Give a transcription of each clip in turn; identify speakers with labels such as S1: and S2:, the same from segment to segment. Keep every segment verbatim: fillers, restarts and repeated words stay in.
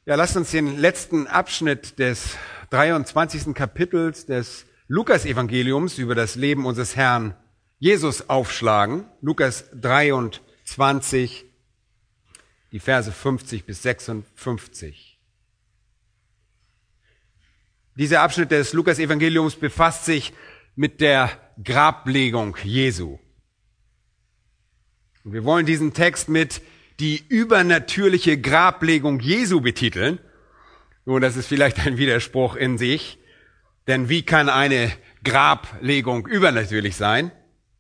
S1: Ja, lasst uns den letzten Abschnitt des dreiundzwanzigsten Kapitels des Lukas-Evangeliums über das Leben unseres Herrn Jesus aufschlagen. Lukas dreiundzwanzig, die Verse fünfzig bis sechsundfünfzig. Dieser Abschnitt des Lukas-Evangeliums befasst sich mit der Grablegung Jesu. Und wir wollen diesen Text mit die übernatürliche Grablegung Jesu betiteln. Nun, das ist vielleicht ein Widerspruch in sich, denn wie kann eine Grablegung übernatürlich sein?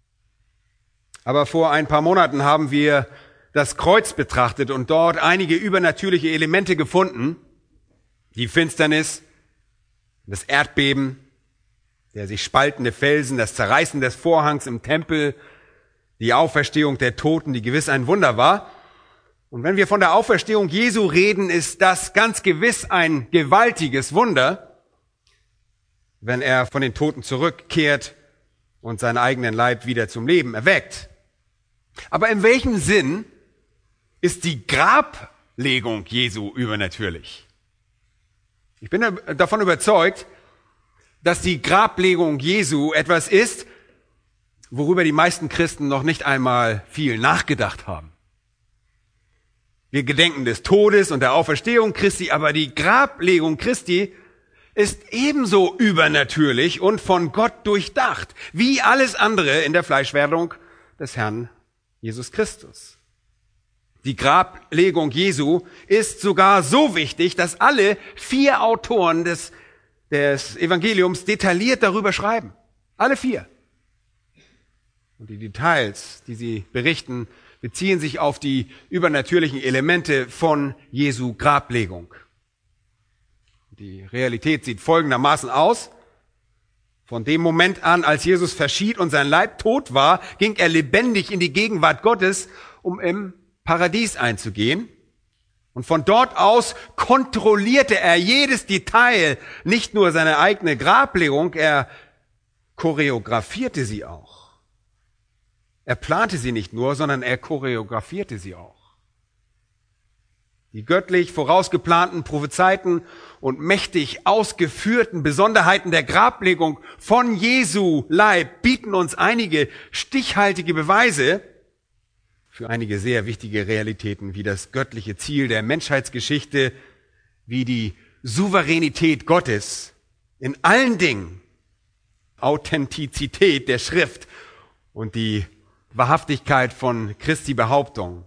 S1: Aber vor ein paar Monaten haben wir das Kreuz betrachtet und dort einige übernatürliche Elemente gefunden. Die Finsternis, das Erdbeben, der sich spaltende Felsen, das Zerreißen des Vorhangs im Tempel, die Auferstehung der Toten, die gewiss ein Wunder war. Und wenn wir von der Auferstehung Jesu reden, ist das ganz gewiss ein gewaltiges Wunder, wenn er von den Toten zurückkehrt und seinen eigenen Leib wieder zum Leben erweckt. Aber in welchem Sinn ist die Grablegung Jesu übernatürlich? Ich bin davon überzeugt, dass die Grablegung Jesu etwas ist, worüber die meisten Christen noch nicht einmal viel nachgedacht haben. Wir gedenken des Todes und der Auferstehung Christi, aber die Grablegung Christi ist ebenso übernatürlich und von Gott durchdacht, wie alles andere in der Fleischwerdung des Herrn Jesus Christus. Die Grablegung Jesu ist sogar so wichtig, dass alle vier Autoren des, des Evangeliums detailliert darüber schreiben. Alle vier. Und die Details, die sie berichten, beziehen sich auf die übernatürlichen Elemente von Jesu Grablegung. Die Realität sieht folgendermaßen aus. Von dem Moment an, als Jesus verschied und sein Leib tot war, ging er lebendig in die Gegenwart Gottes, um im Paradies einzugehen. Und von dort aus kontrollierte er jedes Detail, nicht nur seine eigene Grablegung, er choreografierte sie auch. Er plante sie nicht nur, sondern er choreografierte sie auch. Die göttlich vorausgeplanten, prophezeiten und mächtig ausgeführten Besonderheiten der Grablegung von Jesu Leib bieten uns einige stichhaltige Beweise für einige sehr wichtige Realitäten, wie das göttliche Ziel der Menschheitsgeschichte, wie die Souveränität Gottes in allen Dingen, Authentizität der Schrift und die Wahrhaftigkeit von Christi Behauptung.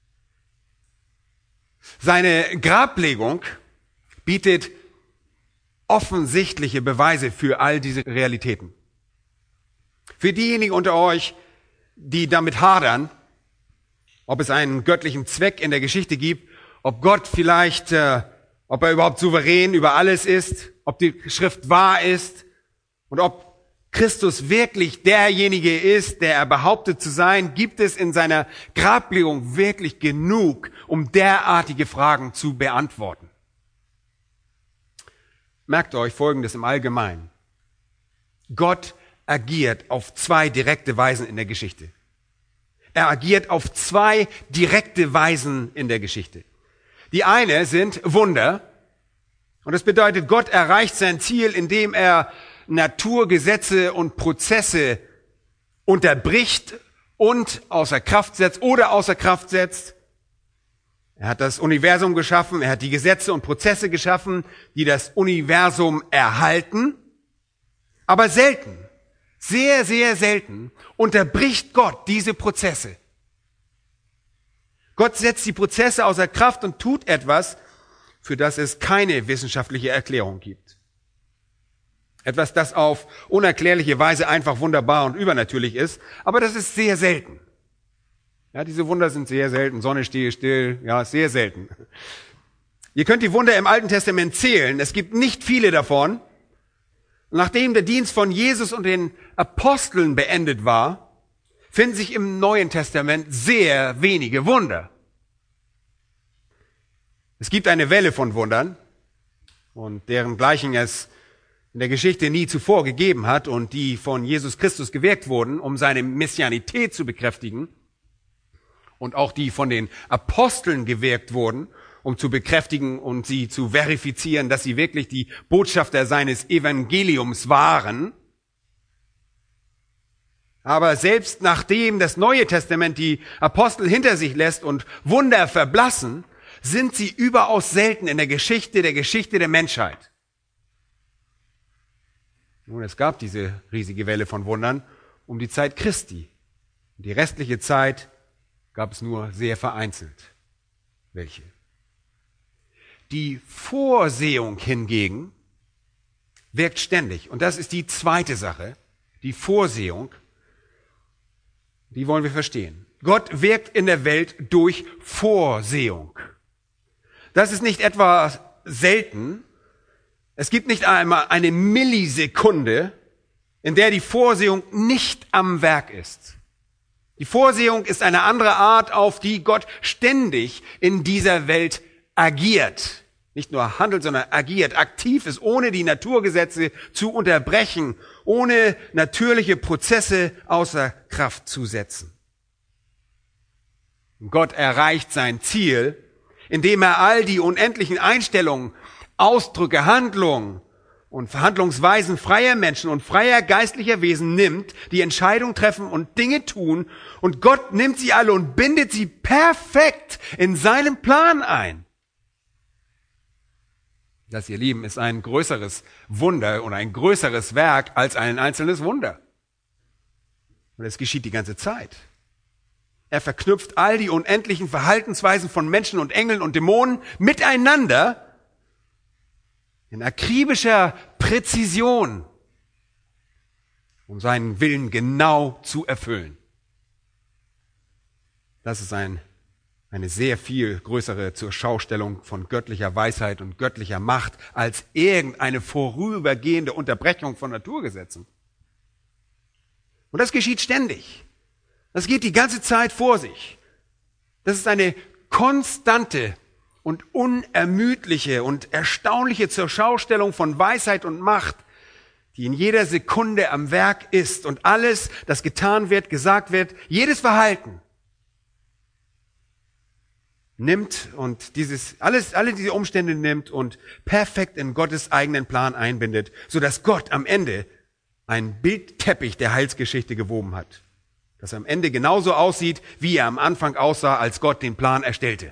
S1: Seine Grablegung bietet offensichtliche Beweise für all diese Realitäten. Für diejenigen unter euch, die damit hadern, ob es einen göttlichen Zweck in der Geschichte gibt, ob Gott vielleicht, äh, ob er überhaupt souverän über alles ist, ob die Schrift wahr ist und ob Christus wirklich derjenige ist, der er behauptet zu sein, gibt es in seiner Grablegung wirklich genug, um derartige Fragen zu beantworten. Merkt euch Folgendes im Allgemeinen. Gott agiert auf zwei direkte Weisen in der Geschichte. Er agiert auf zwei direkte Weisen in der Geschichte. Die eine sind Wunder. Und das bedeutet, Gott erreicht sein Ziel, indem er Naturgesetze und Prozesse unterbricht und außer Kraft setzt oder außer Kraft setzt. Er hat das Universum geschaffen, er hat die Gesetze und Prozesse geschaffen, die das Universum erhalten. Aber selten, sehr, sehr selten unterbricht Gott diese Prozesse. Gott setzt die Prozesse außer Kraft und tut etwas, für das es keine wissenschaftliche Erklärung gibt. Etwas, das auf unerklärliche Weise einfach wunderbar und übernatürlich ist, aber das ist sehr selten. Ja, diese Wunder sind sehr selten. Sonne stehe still, ja, sehr selten. Ihr könnt die Wunder im Alten Testament zählen. Es gibt nicht viele davon. Nachdem der Dienst von Jesus und den Aposteln beendet war, finden sich im Neuen Testament sehr wenige Wunder. Es gibt eine Welle von Wundern und deren gleichen es in der Geschichte nie zuvor gegeben hat und die von Jesus Christus gewirkt wurden, um seine Messianität zu bekräftigen und auch die von den Aposteln gewirkt wurden, um zu bekräftigen und sie zu verifizieren, dass sie wirklich die Botschafter seines Evangeliums waren. Aber selbst nachdem das Neue Testament die Apostel hinter sich lässt und Wunder verblassen, sind sie überaus selten in der Geschichte der Geschichte der Menschheit. Nun, es gab diese riesige Welle von Wundern um die Zeit Christi. Die restliche Zeit gab es nur sehr vereinzelt welche. Die Vorsehung hingegen wirkt ständig. Und das ist die zweite Sache. Die Vorsehung, die wollen wir verstehen. Gott wirkt in der Welt durch Vorsehung. Das ist nicht etwa selten. Es gibt nicht einmal eine Millisekunde, in der die Vorsehung nicht am Werk ist. Die Vorsehung ist eine andere Art, auf die Gott ständig in dieser Welt agiert. Nicht nur handelt, sondern agiert, aktiv ist, ohne die Naturgesetze zu unterbrechen, ohne natürliche Prozesse außer Kraft zu setzen. Gott erreicht sein Ziel, indem er all die unendlichen Einstellungen, Ausdrücke, Handlungen und Verhandlungsweisen freier Menschen und freier geistlicher Wesen nimmt, die Entscheidungen treffen und Dinge tun, und Gott nimmt sie alle und bindet sie perfekt in seinen Plan ein. Das, ihr Lieben, ist ein größeres Wunder und ein größeres Werk als ein einzelnes Wunder. Und es geschieht die ganze Zeit. Er verknüpft all die unendlichen Verhaltensweisen von Menschen und Engeln und Dämonen miteinander in akribischer Präzision, um seinen Willen genau zu erfüllen. Das ist ein, eine sehr viel größere Zurschaustellung von göttlicher Weisheit und göttlicher Macht als irgendeine vorübergehende Unterbrechung von Naturgesetzen. Und das geschieht ständig. Das geht die ganze Zeit vor sich. Das ist eine konstante und unermüdliche und erstaunliche Zurschaustellung von Weisheit und Macht, die in jeder Sekunde am Werk ist, und alles, das getan wird, gesagt wird, jedes Verhalten nimmt und dieses, alles, alle diese Umstände nimmt und perfekt in Gottes eigenen Plan einbindet, sodass Gott am Ende einen Bildteppich der Heilsgeschichte gewoben hat, das am Ende genauso aussieht, wie er am Anfang aussah, als Gott den Plan erstellte.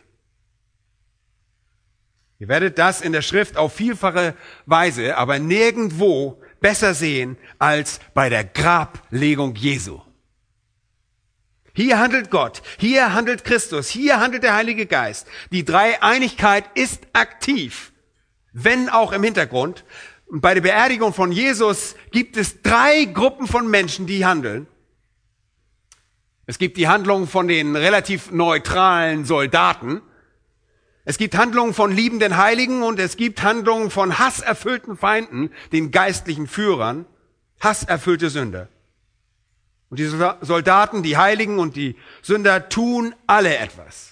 S1: Ihr werdet das in der Schrift auf vielfache Weise, aber nirgendwo besser sehen als bei der Grablegung Jesu. Hier handelt Gott, hier handelt Christus, hier handelt der Heilige Geist. Die Dreieinigkeit ist aktiv, wenn auch im Hintergrund. Und bei der Beerdigung von Jesus gibt es drei Gruppen von Menschen, die handeln. Es gibt die Handlung von den relativ neutralen Soldaten. Es gibt Handlungen von liebenden Heiligen und es gibt Handlungen von hasserfüllten Feinden, den geistlichen Führern, hasserfüllte Sünder. Und die Soldaten, die Heiligen und die Sünder tun alle etwas.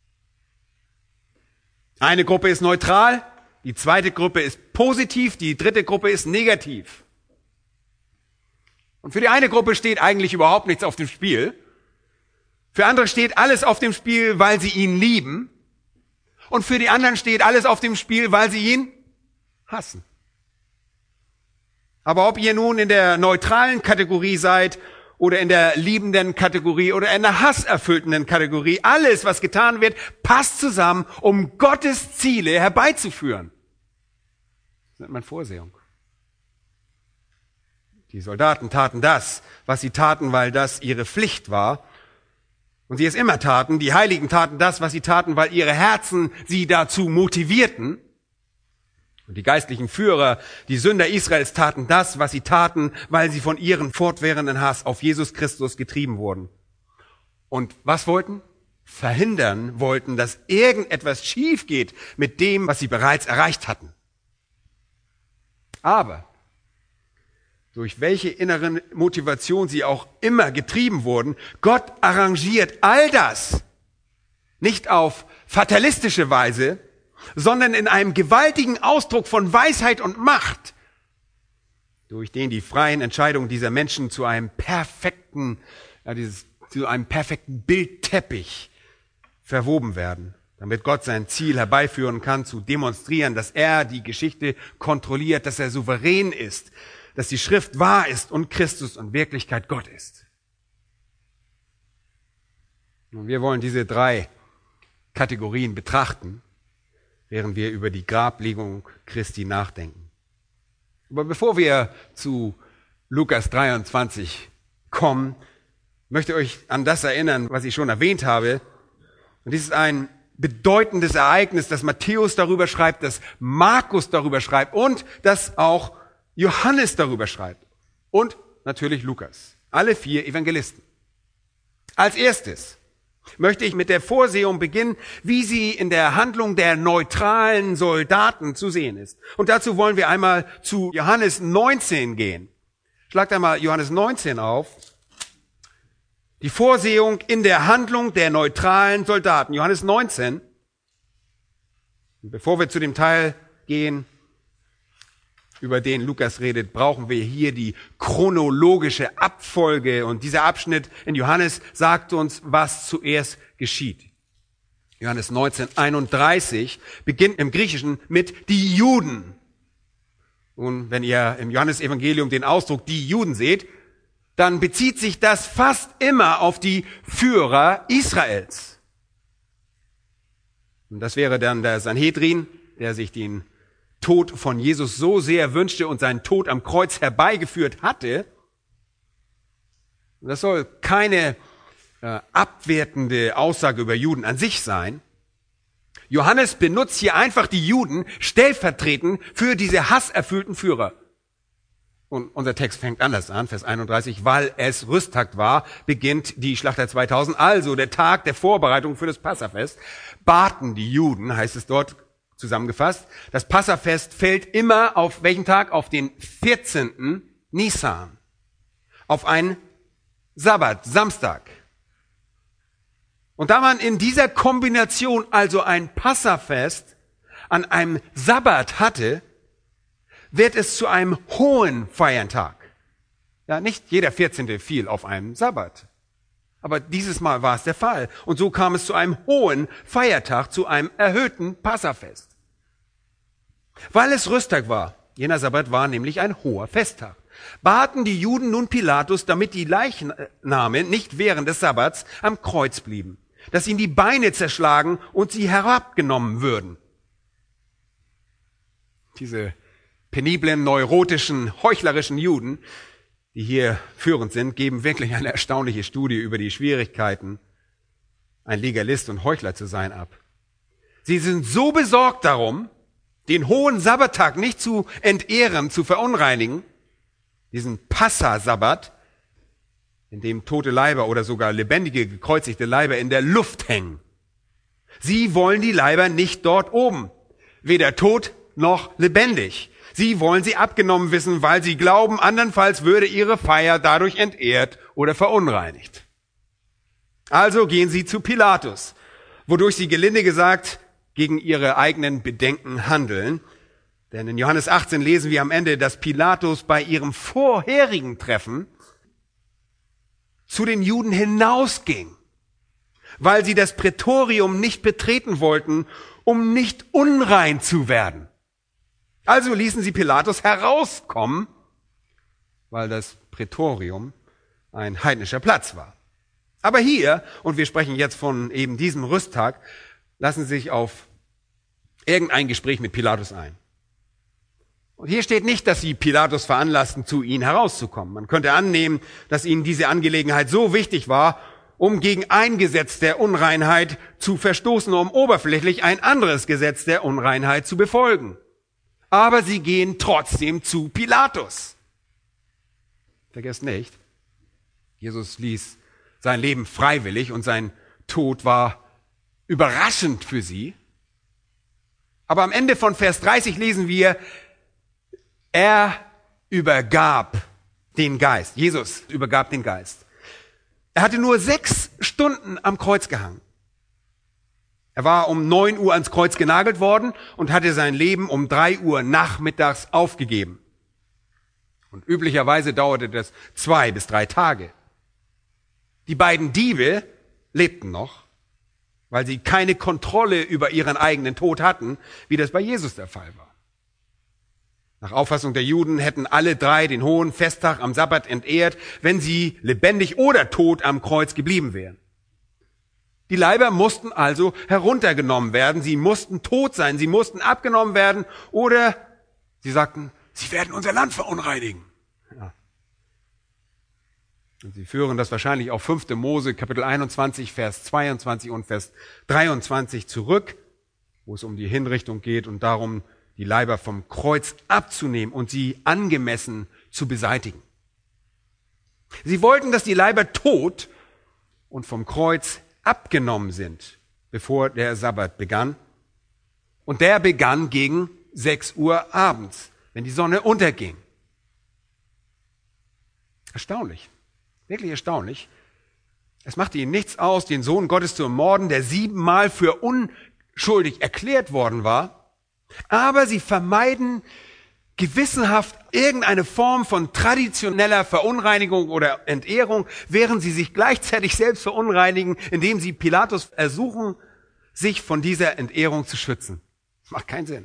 S1: Eine Gruppe ist neutral, die zweite Gruppe ist positiv, die dritte Gruppe ist negativ. Und für die eine Gruppe steht eigentlich überhaupt nichts auf dem Spiel. Für andere steht alles auf dem Spiel, weil sie ihn lieben. Und für die anderen steht alles auf dem Spiel, weil sie ihn hassen. Aber ob ihr nun in der neutralen Kategorie seid oder in der liebenden Kategorie oder in der hasserfüllten Kategorie, alles, was getan wird, passt zusammen, um Gottes Ziele herbeizuführen. Das nennt man Vorsehung. Die Soldaten taten das, was sie taten, weil das ihre Pflicht war. Und sie es immer taten. Die Heiligen taten das, was sie taten, weil ihre Herzen sie dazu motivierten. Und die geistlichen Führer, die Sünder Israels, taten das, was sie taten, weil sie von ihrem fortwährenden Hass auf Jesus Christus getrieben wurden. Und was wollten? Verhindern wollten, dass irgendetwas schief geht mit dem, was sie bereits erreicht hatten. Aber durch welche innere Motivation sie auch immer getrieben wurden, Gott arrangiert all das nicht auf fatalistische Weise, sondern in einem gewaltigen Ausdruck von Weisheit und Macht, durch den die freien Entscheidungen dieser Menschen zu einem perfekten, ja, dieses, zu einem perfekten Bildteppich verwoben werden, damit Gott sein Ziel herbeiführen kann, zu demonstrieren, dass er die Geschichte kontrolliert, dass er souverän ist, dass die Schrift wahr ist und Christus und Wirklichkeit Gott ist. Und wir wollen diese drei Kategorien betrachten, während wir über die Grablegung Christi nachdenken. Aber bevor wir zu Lukas dreiundzwanzig kommen, möchte ich euch an das erinnern, was ich schon erwähnt habe. Und dies ist ein bedeutendes Ereignis, dass Matthäus darüber schreibt, dass Markus darüber schreibt und dass auch Johannes darüber schreibt. Und natürlich Lukas. Alle vier Evangelisten. Als erstes möchte ich mit der Vorsehung beginnen, wie sie in der Handlung der neutralen Soldaten zu sehen ist. Und dazu wollen wir einmal zu Johannes neunzehn gehen. Schlagt einmal Johannes neunzehn auf. Die Vorsehung in der Handlung der neutralen Soldaten. Johannes neunzehn. Und bevor wir zu dem Teil gehen, über den Lukas redet, brauchen wir hier die chronologische Abfolge. Und dieser Abschnitt in Johannes sagt uns, was zuerst geschieht. Johannes neunzehn, einunddreißig beginnt im Griechischen mit die Juden. Und wenn ihr im Johannesevangelium den Ausdruck die Juden seht, dann bezieht sich das fast immer auf die Führer Israels. Und das wäre dann der Sanhedrin, der sich den Tod von Jesus so sehr wünschte und seinen Tod am Kreuz herbeigeführt hatte. Und das soll keine äh, abwertende Aussage über Juden an sich sein. Johannes benutzt hier einfach die Juden stellvertretend für diese hasserfüllten Führer. Und unser Text fängt anders an, Vers einunddreißig, weil es Rüsttag war, beginnt die Schlachter zweitausend, also der Tag der Vorbereitung für das Passafest, baten die Juden, heißt es dort zusammengefasst. Das Passafest fällt immer auf welchen Tag? Auf den vierzehnten Nisan, auf einen Sabbat, Samstag. Und da man in dieser Kombination also ein Passafest an einem Sabbat hatte, wird es zu einem hohen Feiertag. Ja, nicht jeder vierzehnte fiel auf einem Sabbat. Aber dieses Mal war es der Fall. Und so kam es zu einem hohen Feiertag, zu einem erhöhten Passafest. Weil es Rüsttag war, jener Sabbat war nämlich ein hoher Festtag, baten die Juden nun Pilatus, damit die Leichname nicht während des Sabbats am Kreuz blieben, dass ihnen die Beine zerschlagen und sie herabgenommen würden. Diese peniblen, neurotischen, heuchlerischen Juden, die hier führend sind, geben wirklich eine erstaunliche Studie über die Schwierigkeiten, ein Legalist und Heuchler zu sein, ab. Sie sind so besorgt darum, den hohen Sabbattag nicht zu entehren, zu verunreinigen, diesen Passa-Sabbat, in dem tote Leiber oder sogar lebendige, gekreuzigte Leiber in der Luft hängen. Sie wollen die Leiber nicht dort oben, weder tot noch lebendig. Sie wollen sie abgenommen wissen, weil sie glauben, andernfalls würde ihre Feier dadurch entehrt oder verunreinigt. Also gehen sie zu Pilatus, wodurch sie gelinde gesagt gegen ihre eigenen Bedenken handeln. Denn in Johannes achtzehn lesen wir am Ende, dass Pilatus bei ihrem vorherigen Treffen zu den Juden hinausging, weil sie das Prätorium nicht betreten wollten, um nicht unrein zu werden. Also ließen sie Pilatus herauskommen, weil das Prätorium ein heidnischer Platz war. Aber hier, und wir sprechen jetzt von eben diesem Rüsttag, lassen Sie sich auf irgendein Gespräch mit Pilatus ein. Und hier steht nicht, dass sie Pilatus veranlassten, zu ihnen herauszukommen. Man könnte annehmen, dass ihnen diese Angelegenheit so wichtig war, um gegen ein Gesetz der Unreinheit zu verstoßen, um oberflächlich ein anderes Gesetz der Unreinheit zu befolgen. Aber sie gehen trotzdem zu Pilatus. Vergesst nicht, Jesus ließ sein Leben freiwillig und sein Tod war überraschend für sie. Aber am Ende von Vers dreißig lesen wir, er übergab den Geist. Jesus übergab den Geist. Er hatte nur sechs Stunden am Kreuz gehangen. Er war um neun Uhr ans Kreuz genagelt worden und hatte sein Leben um drei Uhr nachmittags aufgegeben. Und üblicherweise dauerte das zwei bis drei Tage. Die beiden Diebe lebten noch. weil sie keine Kontrolle über ihren eigenen Tod hatten, wie das bei Jesus der Fall war. Nach Auffassung der Juden hätten alle drei den hohen Festtag am Sabbat entehrt, wenn sie lebendig oder tot am Kreuz geblieben wären. Die Leiber mussten also heruntergenommen werden, sie mussten tot sein, sie mussten abgenommen werden oder sie sagten, sie werden unser Land verunreinigen. Ja. Und sie führen das wahrscheinlich auf fünfte Mose, Kapitel einundzwanzig, Vers zweiundzwanzig und Vers dreiundzwanzig zurück, wo es um die Hinrichtung geht und darum, die Leiber vom Kreuz abzunehmen und sie angemessen zu beseitigen. Sie wollten, dass die Leiber tot und vom Kreuz abgenommen sind, bevor der Sabbat begann. Und der begann gegen sechs Uhr abends, wenn die Sonne unterging. Erstaunlich, wirklich erstaunlich. Es machte ihnen nichts aus, den Sohn Gottes zu ermorden, der siebenmal für unschuldig erklärt worden war. Aber sie vermeiden gewissenhaft irgendeine Form von traditioneller Verunreinigung oder Entehrung, während sie sich gleichzeitig selbst verunreinigen, indem sie Pilatus ersuchen, sich von dieser Entehrung zu schützen. Das macht keinen Sinn.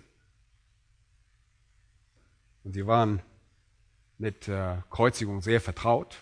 S1: Und sie waren mit äh, Kreuzigung sehr vertraut.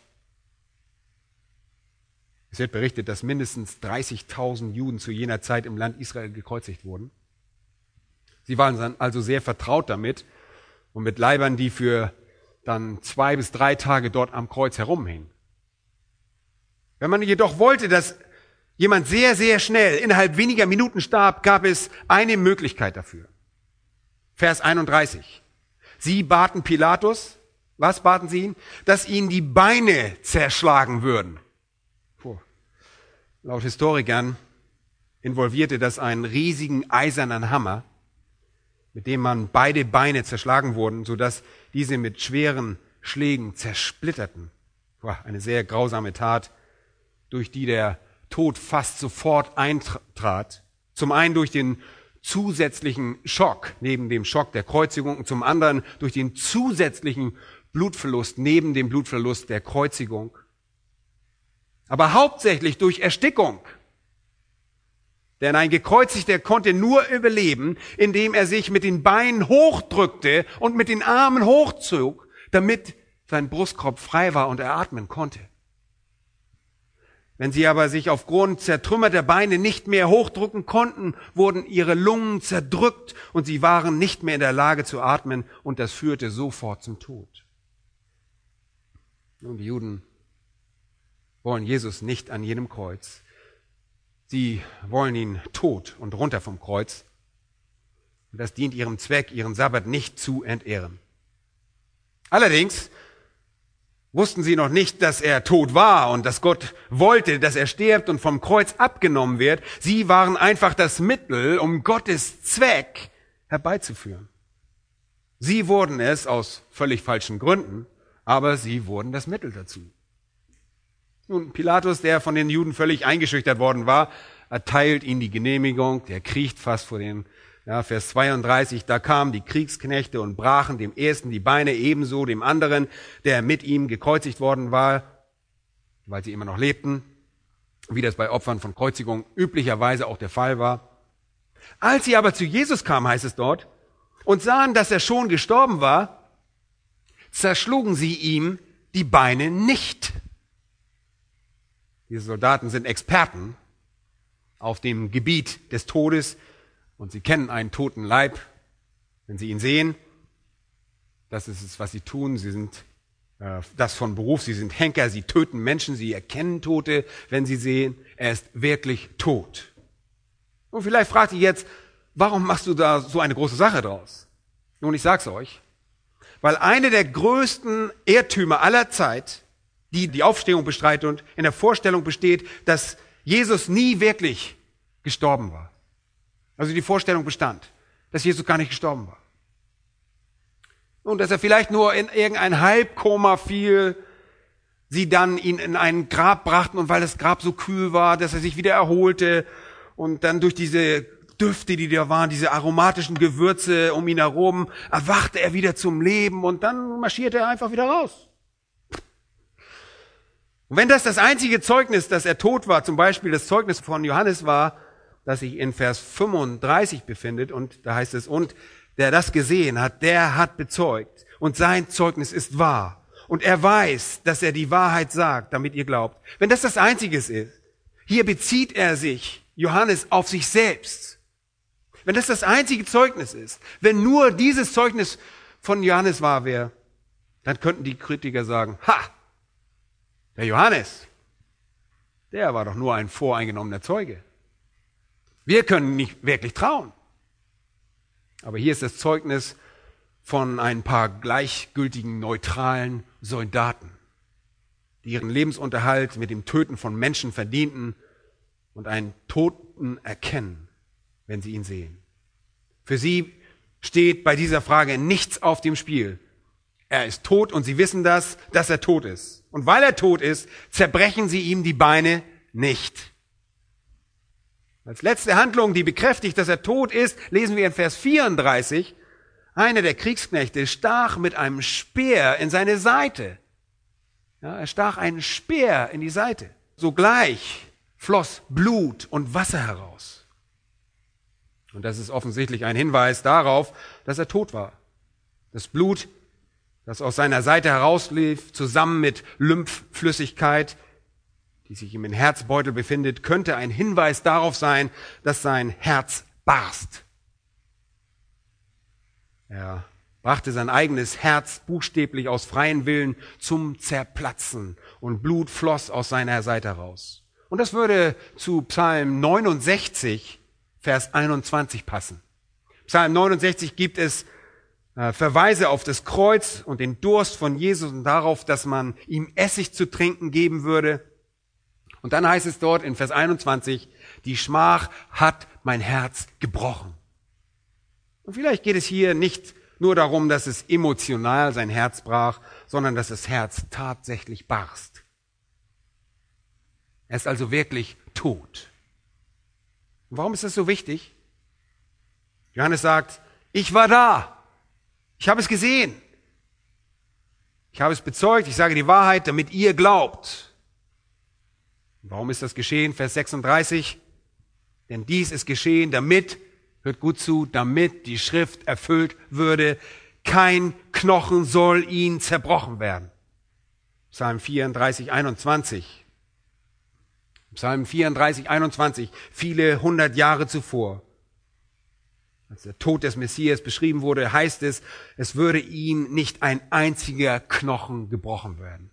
S1: Es wird berichtet, dass mindestens dreißigtausend Juden zu jener Zeit im Land Israel gekreuzigt wurden. Sie waren dann also sehr vertraut damit und mit Leibern, die für dann zwei bis drei Tage dort am Kreuz herumhingen. Wenn man jedoch wollte, dass jemand sehr, sehr schnell innerhalb weniger Minuten starb, gab es eine Möglichkeit dafür. Vers einunddreißig. Sie baten Pilatus, was baten sie ihn? Dass ihnen die Beine zerschlagen würden. Puh. Laut Historikern involvierte das einen riesigen eisernen Hammer, mit dem man beide Beine zerschlagen wurden, sodass diese mit schweren Schlägen zersplitterten. Boah, eine sehr grausame Tat, durch die der Tod fast sofort eintrat. Zum einen durch den zusätzlichen Schock, neben dem Schock der Kreuzigung, und zum anderen durch den zusätzlichen Blutverlust, neben dem Blutverlust der Kreuzigung. Aber hauptsächlich durch Erstickung. Denn ein Gekreuzigter konnte nur überleben, indem er sich mit den Beinen hochdrückte und mit den Armen hochzog, damit sein Brustkorb frei war und er atmen konnte. Wenn sie aber sich aufgrund zertrümmerter Beine nicht mehr hochdrücken konnten, wurden ihre Lungen zerdrückt und sie waren nicht mehr in der Lage zu atmen und das führte sofort zum Tod. Nun, die Juden wollen Jesus nicht an jenem Kreuz. Sie wollen ihn tot und runter vom Kreuz. Und das dient ihrem Zweck, ihren Sabbat nicht zu entehren. Allerdings wussten sie noch nicht, dass er tot war und dass Gott wollte, dass er stirbt und vom Kreuz abgenommen wird. Sie waren einfach das Mittel, um Gottes Zweck herbeizuführen. Sie wurden es aus völlig falschen Gründen, aber sie wurden das Mittel dazu. Nun, Pilatus, der von den Juden völlig eingeschüchtert worden war, erteilt ihnen die Genehmigung, der kriecht fast vor den, ja, Vers zweiunddreißig, da kamen die Kriegsknechte und brachen dem ersten die Beine, ebenso dem anderen, der mit ihm gekreuzigt worden war, weil sie immer noch lebten, wie das bei Opfern von Kreuzigung üblicherweise auch der Fall war. Als sie aber zu Jesus kamen, heißt es dort, und sahen, dass er schon gestorben war, zerschlugen sie ihm die Beine nicht. Diese Soldaten sind Experten auf dem Gebiet des Todes und sie kennen einen toten Leib. Wenn sie ihn sehen, das ist es, was sie tun. Sie sind äh, das von Beruf, sie sind Henker, sie töten Menschen, sie erkennen Tote, wenn sie sehen, er ist wirklich tot. Und vielleicht fragt ihr jetzt, warum machst du da so eine große Sache draus? Nun, ich sag's euch, weil eine der größten Irrtümer aller Zeit, die die Auferstehung bestreitet und in der Vorstellung besteht, dass Jesus nie wirklich gestorben war. Also die Vorstellung bestand, dass Jesus gar nicht gestorben war. Und dass er vielleicht nur in irgendein Halbkoma fiel, sie dann ihn in ein Grab brachten und weil das Grab so kühl war, dass er sich wieder erholte und dann durch diese Düfte, die da waren, diese aromatischen Gewürze um ihn herum, erwachte er wieder zum Leben und dann marschierte er einfach wieder raus. Und wenn das das einzige Zeugnis, dass er tot war, zum Beispiel das Zeugnis von Johannes war, das sich in Vers fünfunddreißig befindet. Und da heißt es, und der das gesehen hat, der hat bezeugt. Und sein Zeugnis ist wahr. Und er weiß, dass er die Wahrheit sagt, damit ihr glaubt. Wenn das das Einzige ist, hier bezieht er sich, Johannes, auf sich selbst. Wenn das das einzige Zeugnis ist, wenn nur dieses Zeugnis von Johannes wahr wäre, dann könnten die Kritiker sagen, ha, der Johannes, der war doch nur ein voreingenommener Zeuge. Wir können nicht wirklich trauen. Aber hier ist das Zeugnis von ein paar gleichgültigen, neutralen Soldaten, die ihren Lebensunterhalt mit dem Töten von Menschen verdienten und einen Toten erkennen, wenn sie ihn sehen. Für sie steht bei dieser Frage nichts auf dem Spiel. Er ist tot und sie wissen das, dass er tot ist. Und weil er tot ist, zerbrechen sie ihm die Beine nicht. Als letzte Handlung, die bekräftigt, dass er tot ist, lesen wir in Vers vierunddreißig, einer der Kriegsknechte stach mit einem Speer in seine Seite. Ja, er stach einen Speer in die Seite. Sogleich floss Blut und Wasser heraus. Und das ist offensichtlich ein Hinweis darauf, dass er tot war. Das Blut, das aus seiner Seite herauslief, zusammen mit Lymphflüssigkeit, die sich im Herzbeutel befindet, könnte ein Hinweis darauf sein, dass sein Herz barst. Er brachte sein eigenes Herz buchstäblich aus freien Willen zum Zerplatzen und Blut floss aus seiner Seite heraus. Und das würde zu Psalm neunundsechzig, Vers einundzwanzig passen. Psalm neunundsechzig gibt es äh, Verweise auf das Kreuz und den Durst von Jesus und darauf, dass man ihm Essig zu trinken geben würde. Und dann heißt es dort in Vers einundzwanzig, die Schmach hat mein Herz gebrochen. Und vielleicht geht es hier nicht nur darum, dass es emotional sein Herz brach, sondern dass das Herz tatsächlich barst. Er ist also wirklich tot. Und warum ist das so wichtig? Johannes sagt, ich war da. Ich habe es gesehen. Ich habe es bezeugt. Ich sage die Wahrheit, damit ihr glaubt. Und warum ist das geschehen? Vers sechsunddreißig. Denn dies ist geschehen, damit, hört gut zu, damit die Schrift erfüllt würde, kein Knochen soll ihn zerbrochen werden. Psalm vierunddreißig, einundzwanzig. Psalm vierunddreißig, einundzwanzig, viele hundert Jahre zuvor. Als der Tod des Messias beschrieben wurde, heißt es, es würde ihm nicht ein einziger Knochen gebrochen werden.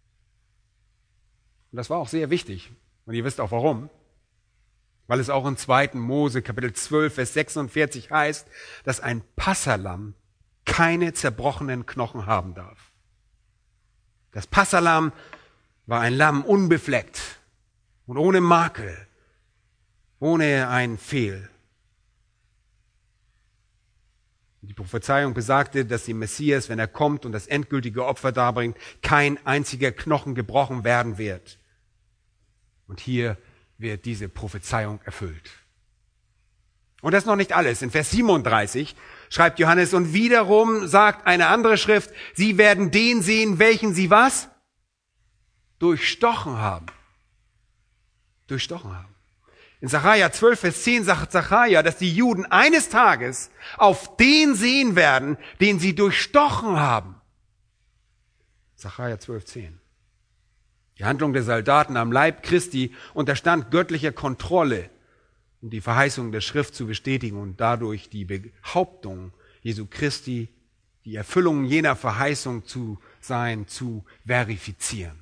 S1: Und das war auch sehr wichtig. Und ihr wisst auch warum. Weil es auch in zweiten Mose, Kapitel zwölf, Vers sechsundvierzig heißt, dass ein Passalamm keine zerbrochenen Knochen haben darf. Das Passalamm war ein Lamm unbefleckt und ohne Makel, ohne ein Fehl. Die Prophezeiung besagte, dass der Messias, wenn er kommt und das endgültige Opfer darbringt, kein einziger Knochen gebrochen werden wird. Und hier wird diese Prophezeiung erfüllt. Und das ist noch nicht alles. In Vers siebenunddreißig schreibt Johannes, und wiederum sagt eine andere Schrift, sie werden den sehen, welchen sie was? Durchstochen haben. Durchstochen haben. In Sacharja zwölf, Vers zehn sagt Sacharja, dass die Juden eines Tages auf den sehen werden, den sie durchstochen haben. Sacharja zwölf, zehn. Die Handlung der Soldaten am Leib Christi unterstand göttlicher Kontrolle, um die Verheißung der Schrift zu bestätigen und dadurch die Behauptung Jesu Christi, die Erfüllung jener Verheißung zu sein, zu verifizieren.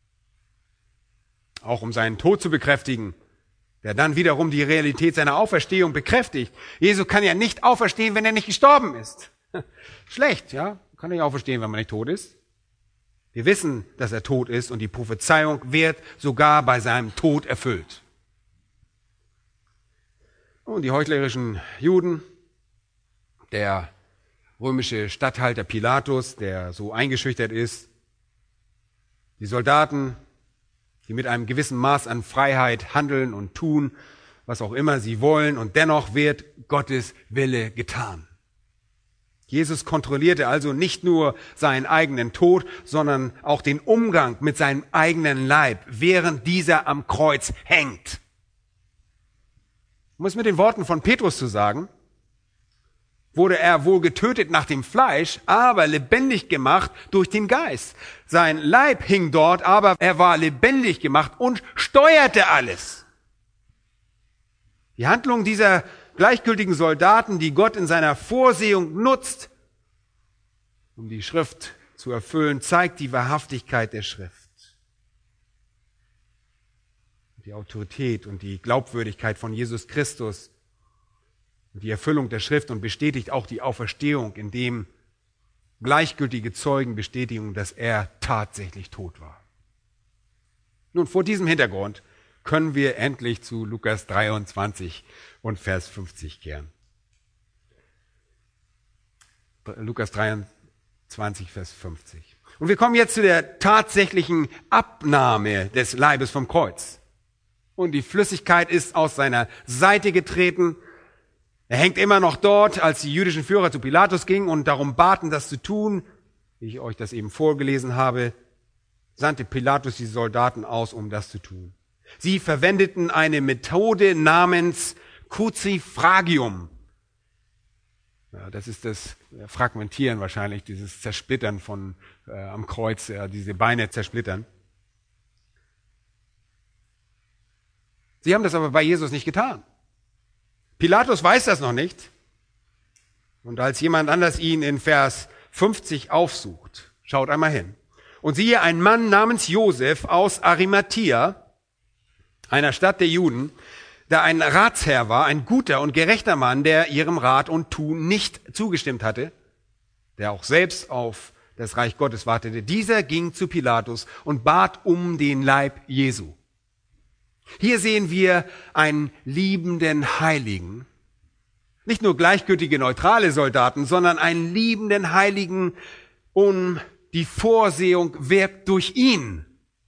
S1: Auch um seinen Tod zu bekräftigen, der dann wiederum die Realität seiner Auferstehung bekräftigt. Jesus kann ja nicht auferstehen, wenn er nicht gestorben ist. Schlecht, ja? Kann nicht auferstehen, wenn man nicht tot ist. Wir wissen, dass er tot ist und die Prophezeiung wird sogar bei seinem Tod erfüllt. Und die heuchlerischen Juden, der römische Statthalter Pilatus, der so eingeschüchtert ist, die Soldaten, die mit einem gewissen Maß an Freiheit handeln und tun, was auch immer sie wollen, und dennoch wird Gottes Wille getan. Jesus kontrollierte also nicht nur seinen eigenen Tod, sondern auch den Umgang mit seinem eigenen Leib, während dieser am Kreuz hängt. Um es mit den Worten von Petrus zu sagen, wurde er wohl getötet nach dem Fleisch, aber lebendig gemacht durch den Geist. Sein Leib hing dort, aber er war lebendig gemacht und steuerte alles. Die Handlung dieser gleichgültigen Soldaten, die Gott in seiner Vorsehung nutzt, um die Schrift zu erfüllen, zeigt die Wahrhaftigkeit der Schrift. Die Autorität und die Glaubwürdigkeit von Jesus Christus und die Erfüllung der Schrift und bestätigt auch die Auferstehung, indem gleichgültige Zeugen bestätigen, dass er tatsächlich tot war. Nun, vor diesem Hintergrund können wir endlich zu Lukas dreiundzwanzig und Vers fünfzig kehren. Lukas dreiundzwanzig, Vers fünfzig. Und wir kommen jetzt zu der tatsächlichen Abnahme des Leibes vom Kreuz. Und die Flüssigkeit ist aus seiner Seite getreten. Er hängt immer noch dort, als die jüdischen Führer zu Pilatus gingen und darum baten, das zu tun. Wie ich euch das eben vorgelesen habe, sandte Pilatus die Soldaten aus, um das zu tun. Sie verwendeten eine Methode namens Crucifragium. Ja, das ist das Fragmentieren wahrscheinlich, dieses Zersplittern von äh, am Kreuz, äh, diese Beine zersplittern. Sie haben das aber bei Jesus nicht getan. Pilatus weiß das noch nicht. Und als jemand anders ihn in Vers fünfzig aufsucht, schaut einmal hin. Und siehe, ein Mann namens Josef aus Arimathea, einer Stadt der Juden, der ein Ratsherr war, ein guter und gerechter Mann, der ihrem Rat und Tun nicht zugestimmt hatte, der auch selbst auf das Reich Gottes wartete. Dieser ging zu Pilatus und bat um den Leib Jesu. Hier sehen wir einen liebenden Heiligen. Nicht nur gleichgültige, neutrale Soldaten, sondern einen liebenden Heiligen, um die Vorsehung wirkt durch ihn.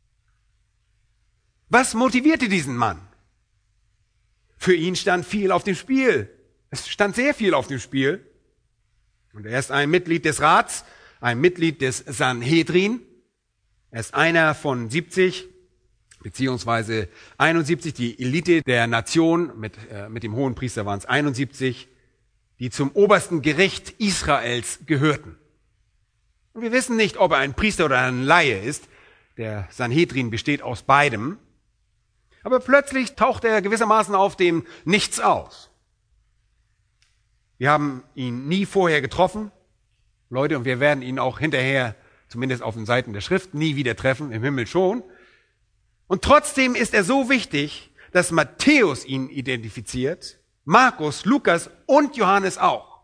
S1: Was motivierte diesen Mann? Für ihn stand viel auf dem Spiel. Es stand sehr viel auf dem Spiel. Und er ist ein Mitglied des Rats, ein Mitglied des Sanhedrin. Er ist einer von siebzig, beziehungsweise einundsiebzig, die Elite der Nation, mit, äh, mit dem Hohenpriester waren es einundsiebzig, die zum obersten Gericht Israels gehörten. Und wir wissen nicht, ob er ein Priester oder ein Laie ist. Der Sanhedrin besteht aus beidem. Aber plötzlich taucht er gewissermaßen auf dem Nichts aus. Wir haben ihn nie vorher getroffen, Leute, und wir werden ihn auch hinterher, zumindest auf den Seiten der Schrift, nie wieder treffen, im Himmel schon. Und trotzdem ist er so wichtig, dass Matthäus ihn identifiziert, Markus, Lukas und Johannes auch.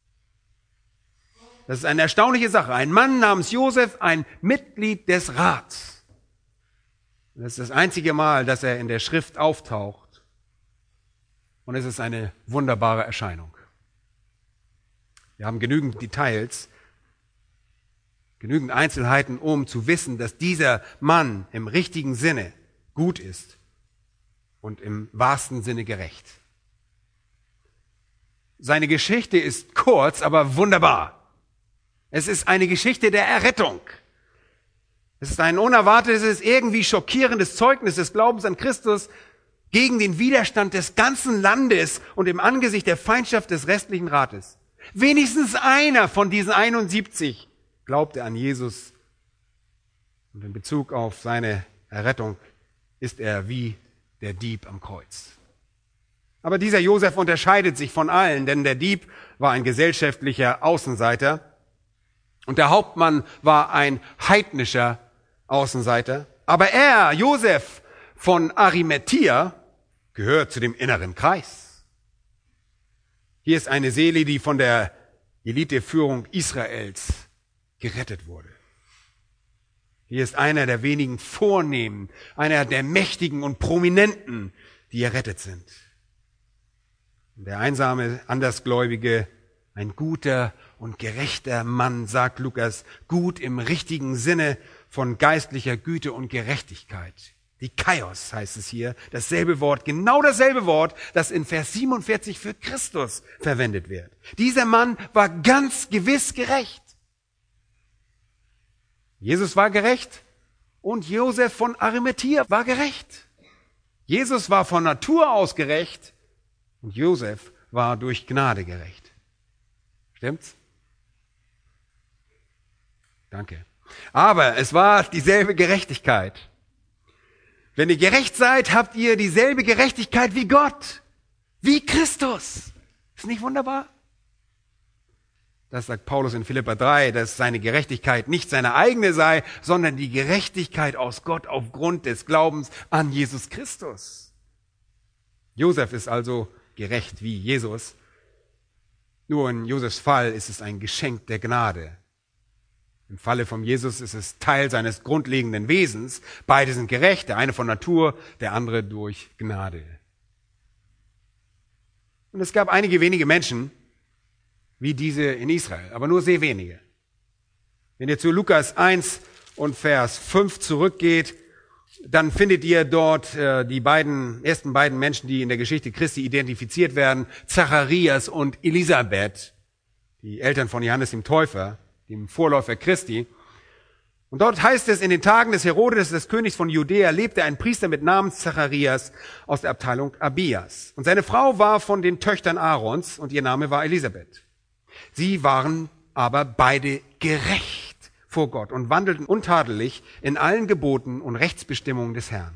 S1: Das ist eine erstaunliche Sache. Ein Mann namens Josef, ein Mitglied des Rats. Das ist das einzige Mal, dass er in der Schrift auftaucht. Und es ist eine wunderbare Erscheinung. Wir haben genügend Details, genügend Einzelheiten, um zu wissen, dass dieser Mann im richtigen Sinne gut ist und im wahrsten Sinne gerecht. Seine Geschichte ist kurz, aber wunderbar. Es ist eine Geschichte der Errettung. Es ist ein unerwartetes, irgendwie schockierendes Zeugnis des Glaubens an Christus gegen den Widerstand des ganzen Landes und im Angesicht der Feindschaft des restlichen Rates. Wenigstens einer von diesen einundsiebzig glaubte an Jesus. Und in Bezug auf seine Errettung ist er wie der Dieb am Kreuz. Aber dieser Josef unterscheidet sich von allen, denn der Dieb war ein gesellschaftlicher Außenseiter und der Hauptmann war ein heidnischer Außenseiter. Aber er, Josef von Arimathea, gehört zu dem inneren Kreis. Hier ist eine Seele, die von der Eliteführung Israels gerettet wurde. Hier ist einer der wenigen Vornehmen, einer der Mächtigen und Prominenten, die errettet sind. Der einsame, Andersgläubige, ein guter und gerechter Mann, sagt Lukas, gut im richtigen Sinne von geistlicher Güte und Gerechtigkeit. Die Kaios heißt es hier, dasselbe Wort, genau dasselbe Wort, das in Vers siebenundvierzig für Christus verwendet wird. Dieser Mann war ganz gewiss gerecht. Jesus war gerecht und Josef von Arimathea war gerecht. Jesus war von Natur aus gerecht Und Josef war durch Gnade gerecht. Stimmt's? Danke. Aber es war dieselbe Gerechtigkeit. Wenn ihr gerecht seid, habt ihr dieselbe Gerechtigkeit wie Gott, wie Christus. Ist nicht wunderbar? Das sagt Paulus in Philipper drei, dass seine Gerechtigkeit nicht seine eigene sei, sondern die Gerechtigkeit aus Gott aufgrund des Glaubens an Jesus Christus. Josef ist also gerecht wie Jesus. Nur in Josefs Fall ist es ein Geschenk der Gnade. Im Falle von Jesus ist es Teil seines grundlegenden Wesens. Beide sind gerecht, der eine von Natur, der andere durch Gnade. Und es gab einige wenige Menschen, wie diese in Israel, aber nur sehr wenige. Wenn ihr zu Lukas eins und Vers fünf zurückgeht, dann findet ihr dort äh, die beiden ersten beiden Menschen, die in der Geschichte Christi identifiziert werden, Zacharias und Elisabeth, die Eltern von Johannes dem Täufer, dem Vorläufer Christi. Und dort heißt es, in den Tagen des Herodes, des Königs von Judäa, lebte ein Priester mit Namen Zacharias aus der Abteilung Abias. Und seine Frau war von den Töchtern Aarons und ihr Name war Elisabeth. Sie waren aber beide gerecht vor Gott und wandelten untadelig in allen Geboten und Rechtsbestimmungen des Herrn.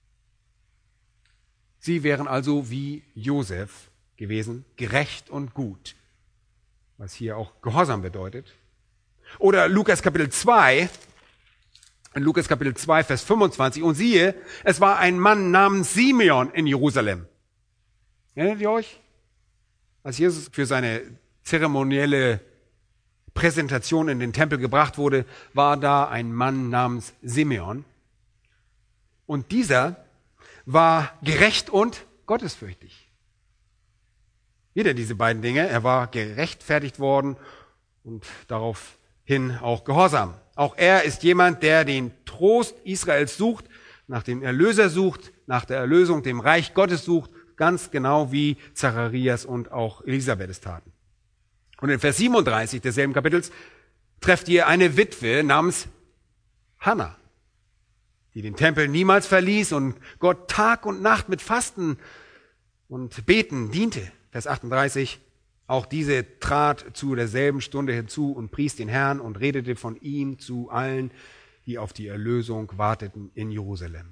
S1: Sie wären also wie Josef gewesen, gerecht und gut, was hier auch Gehorsam bedeutet. Oder Lukas Kapitel zwei, in Lukas Kapitel zwei, Vers fünfundzwanzig. Und siehe, es war ein Mann namens Simeon in Jerusalem. Erinnert ihr euch? Als Jesus für seine zeremonielle Präsentation in den Tempel gebracht wurde, war da ein Mann namens Simeon. Und dieser war gerecht und gottesfürchtig. Wieder diese beiden Dinge. Er war gerechtfertigt worden und daraufhin auch gehorsam. Auch er ist jemand, der den Trost Israels sucht, nach dem Erlöser sucht, nach der Erlösung, dem Reich Gottes sucht, ganz genau wie Zacharias und auch Elisabeth es taten. Und in Vers siebenunddreißig desselben Kapitels trefft ihr eine Witwe namens Hannah, die den Tempel niemals verließ und Gott Tag und Nacht mit Fasten und Beten diente. Vers achtunddreißig, auch diese trat zu derselben Stunde hinzu und pries den Herrn und redete von ihm zu allen, die auf die Erlösung warteten in Jerusalem.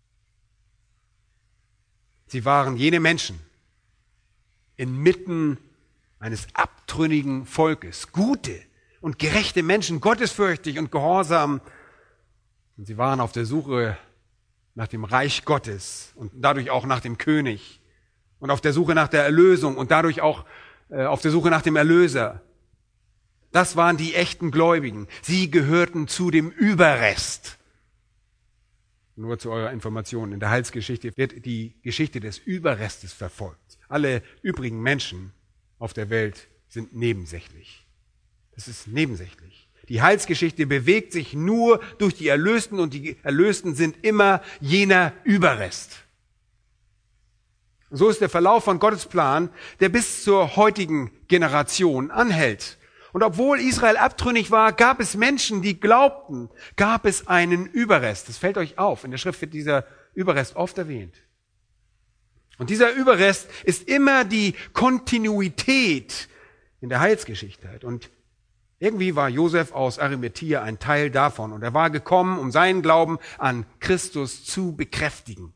S1: Sie waren jene Menschen inmitten eines abtrünnigen Volkes, gute und gerechte Menschen, gottesfürchtig und gehorsam. Und sie waren auf der Suche nach dem Reich Gottes und dadurch auch nach dem König und auf der Suche nach der Erlösung und dadurch auch äh, auf der Suche nach dem Erlöser. Das waren die echten Gläubigen. Sie gehörten zu dem Überrest. Nur zu eurer Information, in der Heilsgeschichte wird die Geschichte des Überrestes verfolgt. Alle übrigen Menschen auf der Welt sind nebensächlich. Das ist nebensächlich. Die Heilsgeschichte bewegt sich nur durch die Erlösten und die Erlösten sind immer jener Überrest. So ist der Verlauf von Gottes Plan, der bis zur heutigen Generation anhält. Und obwohl Israel abtrünnig war, gab es Menschen, die glaubten, gab es einen Überrest. Das fällt euch auf. In der Schrift wird dieser Überrest oft erwähnt. Und dieser Überrest ist immer die Kontinuität in der Heilsgeschichte. Und irgendwie war Josef aus Arimathäa ein Teil davon. Und er war gekommen, um seinen Glauben an Christus zu bekräftigen.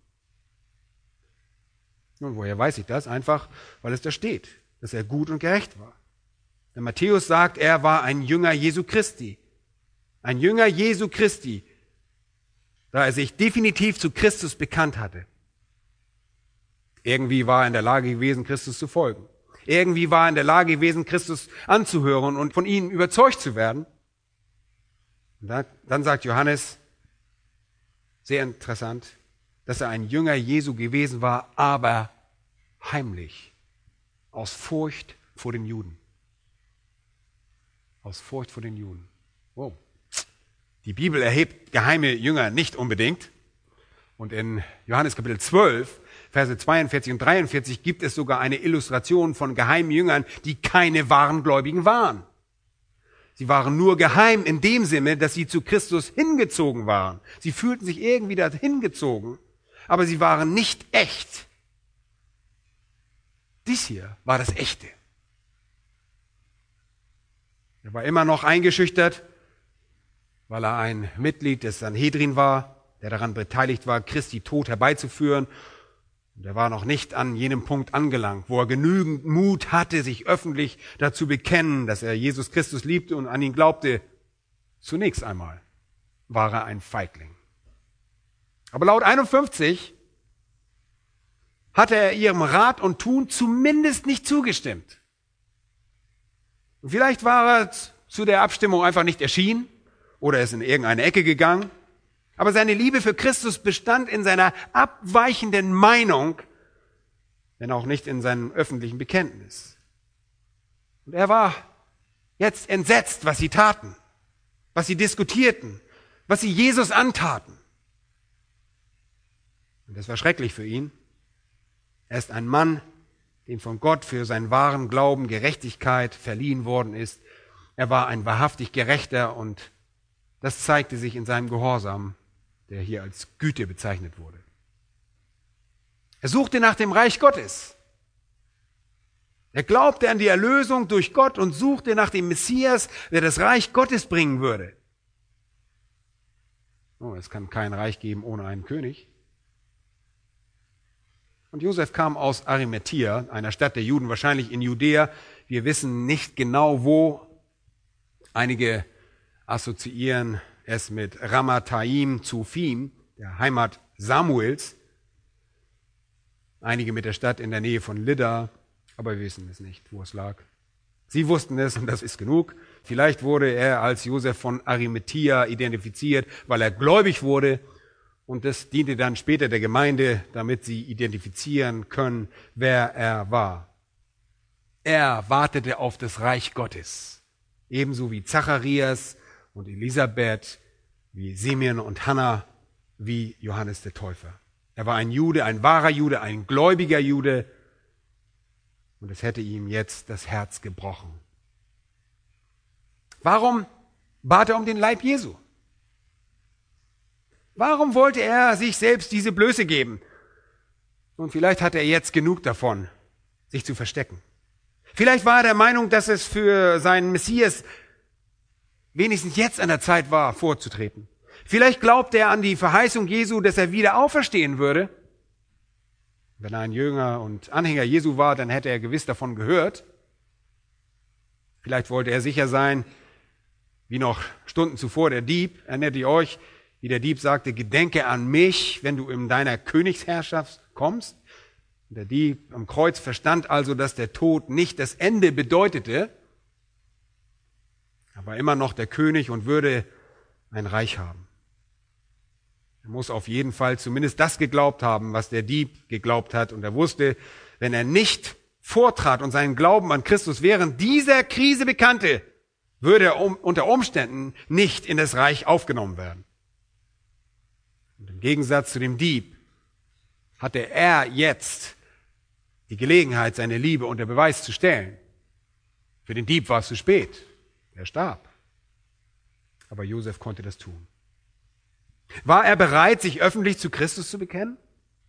S1: Nun, woher weiß ich das? Einfach, weil es da steht, dass er gut und gerecht war. Der Matthäus sagt, er war ein Jünger Jesu Christi. Ein Jünger Jesu Christi, da er sich definitiv zu Christus bekannt hatte. Irgendwie war er in der Lage gewesen, Christus zu folgen. Irgendwie war er in der Lage gewesen, Christus anzuhören und von ihm überzeugt zu werden. Und dann, dann sagt Johannes, sehr interessant, dass er ein Jünger Jesu gewesen war, aber heimlich, aus Furcht vor den Juden. Aus Furcht vor den Juden. Wow. Die Bibel erhebt geheime Jünger nicht unbedingt. Und in Johannes Kapitel zwölf, Verse zweiundvierzig und dreiundvierzig gibt es sogar eine Illustration von geheimen Jüngern, die keine wahren Gläubigen waren. Sie waren nur geheim in dem Sinne, dass sie zu Christus hingezogen waren. Sie fühlten sich irgendwie dahin gezogen, aber sie waren nicht echt. Dies hier war das Echte. Er war immer noch eingeschüchtert, weil er ein Mitglied des Sanhedrin war, der daran beteiligt war, Christi Tod herbeizuführen. Und er war noch nicht an jenem Punkt angelangt, wo er genügend Mut hatte, sich öffentlich dazu bekennen, dass er Jesus Christus liebte und an ihn glaubte. Zunächst einmal war er ein Feigling. Aber laut einundfünfzig hatte er ihrem Rat und Tun zumindest nicht zugestimmt. Und vielleicht war er zu der Abstimmung einfach nicht erschienen oder ist in irgendeine Ecke gegangen. Aber seine Liebe für Christus bestand in seiner abweichenden Meinung, wenn auch nicht in seinem öffentlichen Bekenntnis. Und er war jetzt entsetzt, was sie taten, was sie diskutierten, was sie Jesus antaten. Und das war schrecklich für ihn. Er ist ein Mann, dem von Gott für seinen wahren Glauben Gerechtigkeit verliehen worden ist. Er war ein wahrhaftig Gerechter und das zeigte sich in seinem Gehorsam, der hier als Güte bezeichnet wurde. Er suchte nach dem Reich Gottes. Er glaubte an die Erlösung durch Gott und suchte nach dem Messias, der das Reich Gottes bringen würde. Oh, es kann kein Reich geben ohne einen König. Und Josef kam aus Arimathea, einer Stadt der Juden, wahrscheinlich in Judäa. Wir wissen nicht genau wo. Einige assoziieren es mit Ramathaim Zophim, der Heimat Samuels. Einige mit der Stadt in der Nähe von Lydda, aber wir wissen es nicht, wo es lag. Sie wussten es und das ist genug. Vielleicht wurde er als Josef von Arimathea identifiziert, weil er gläubig wurde. Und das diente dann später der Gemeinde, damit sie identifizieren können, wer er war. Er wartete auf das Reich Gottes, ebenso wie Zacharias und Elisabeth, wie Simeon und Hannah, wie Johannes der Täufer. Er war ein Jude, ein wahrer Jude, ein gläubiger Jude. Und es hätte ihm jetzt das Herz gebrochen. Warum bat er um den Leib Jesu? Warum wollte er sich selbst diese Blöße geben? Und vielleicht hat er jetzt genug davon, sich zu verstecken. Vielleicht war er der Meinung, dass es für seinen Messias wenigstens jetzt an der Zeit war, vorzutreten. Vielleicht glaubte er an die Verheißung Jesu, dass er wieder auferstehen würde. Wenn er ein Jünger und Anhänger Jesu war, dann hätte er gewiss davon gehört. Vielleicht wollte er sicher sein, wie noch Stunden zuvor der Dieb, erinnert ihr euch, wie der Dieb sagte, gedenke an mich, wenn du in deiner Königsherrschaft kommst. Und der Dieb am Kreuz verstand also, dass der Tod nicht das Ende bedeutete, aber immer noch der König und würde ein Reich haben. Er muss auf jeden Fall zumindest das geglaubt haben, was der Dieb geglaubt hat. Und er wusste, wenn er nicht vortrat und seinen Glauben an Christus während dieser Krise bekannte, würde er um, unter Umständen nicht in das Reich aufgenommen werden. Und im Gegensatz zu dem Dieb hatte er jetzt die Gelegenheit, seine Liebe unter Beweis zu stellen. Für den Dieb war es zu spät. Er starb. Aber Josef konnte das tun. War er bereit, sich öffentlich zu Christus zu bekennen?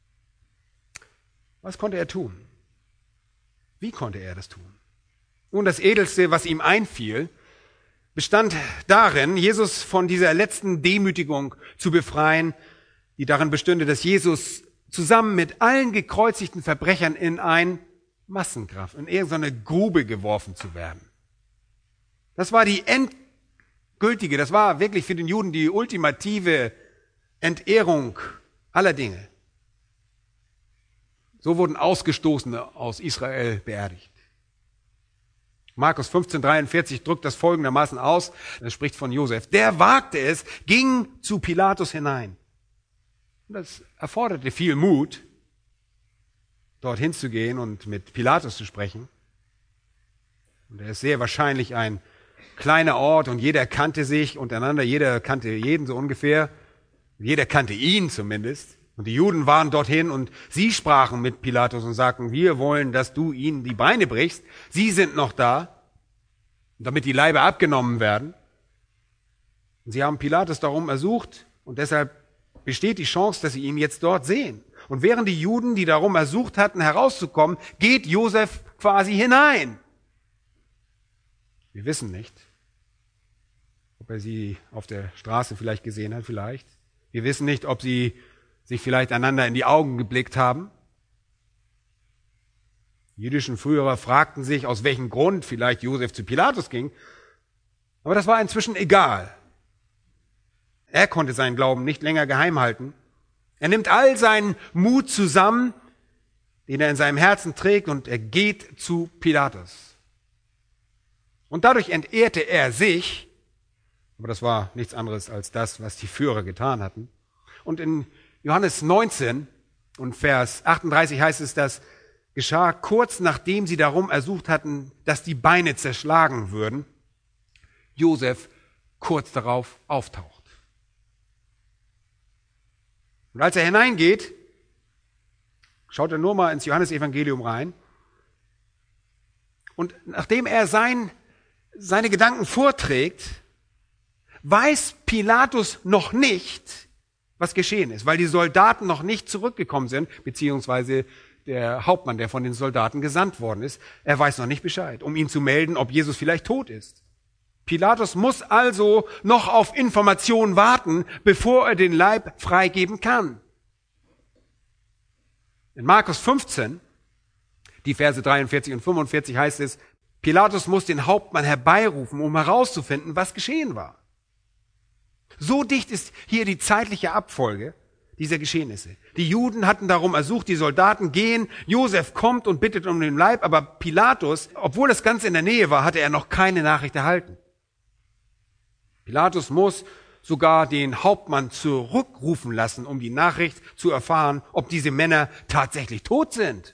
S1: Was konnte er tun? Wie konnte er das tun? Nun, das Edelste, was ihm einfiel, bestand darin, Jesus von dieser letzten Demütigung zu befreien, die darin bestünde, dass Jesus zusammen mit allen gekreuzigten Verbrechern in ein Massengrab, in irgendeine Grube geworfen zu werden. Das war die endgültige, das war wirklich für den Juden die ultimative Entehrung aller Dinge. So wurden Ausgestoßene aus Israel beerdigt. Markus fünfzehn dreiundvierzig drückt das folgendermaßen aus, er spricht von Josef. Der wagte es, ging zu Pilatus hinein. Und das erforderte viel Mut, dorthin zu gehen und mit Pilatus zu sprechen. Und er ist sehr wahrscheinlich ein kleiner Ort und jeder kannte sich untereinander, jeder kannte jeden so ungefähr. Jeder kannte ihn zumindest. Und die Juden waren dorthin und sie sprachen mit Pilatus und sagten, wir wollen, dass du ihnen die Beine brichst. Sie sind noch da, damit die Leiber abgenommen werden. Und sie haben Pilatus darum ersucht und deshalb besteht die Chance, dass sie ihn jetzt dort sehen. Und während die Juden, die darum ersucht hatten, herauszukommen, geht Josef quasi hinein. Wir wissen nicht, ob er sie auf der Straße vielleicht gesehen hat, vielleicht. Wir wissen nicht, ob sie sich vielleicht einander in die Augen geblickt haben. Die jüdischen Führer fragten sich, aus welchem Grund vielleicht Josef zu Pilatus ging. Aber das war inzwischen egal. Er konnte seinen Glauben nicht länger geheim halten. Er nimmt all seinen Mut zusammen, den er in seinem Herzen trägt, und er geht zu Pilatus. Und dadurch entehrte er sich, aber das war nichts anderes als das, was die Führer getan hatten. Und in Johannes neunzehn und Vers achtunddreißig heißt es, das geschah kurz nachdem sie darum ersucht hatten, dass die Beine zerschlagen würden, Josef kurz darauf auftaucht. Und als er hineingeht, schaut er nur mal ins Johannesevangelium rein. Und nachdem er sein, seine Gedanken vorträgt, weiß Pilatus noch nicht, was geschehen ist, weil die Soldaten noch nicht zurückgekommen sind, beziehungsweise der Hauptmann, der von den Soldaten gesandt worden ist, er weiß noch nicht Bescheid, um ihn zu melden, ob Jesus vielleicht tot ist. Pilatus muss also noch auf Informationen warten, bevor er den Leib freigeben kann. In Markus fünfzehn, die Verse dreiundvierzig und fünfundvierzig heißt es, Pilatus muss den Hauptmann herbeirufen, um herauszufinden, was geschehen war. So dicht ist hier die zeitliche Abfolge dieser Geschehnisse. Die Juden hatten darum ersucht, die Soldaten gehen, Josef kommt und bittet um den Leib, aber Pilatus, obwohl das Ganze in der Nähe war, hatte er noch keine Nachricht erhalten. Pilatus muss sogar den Hauptmann zurückrufen lassen, um die Nachricht zu erfahren, ob diese Männer tatsächlich tot sind.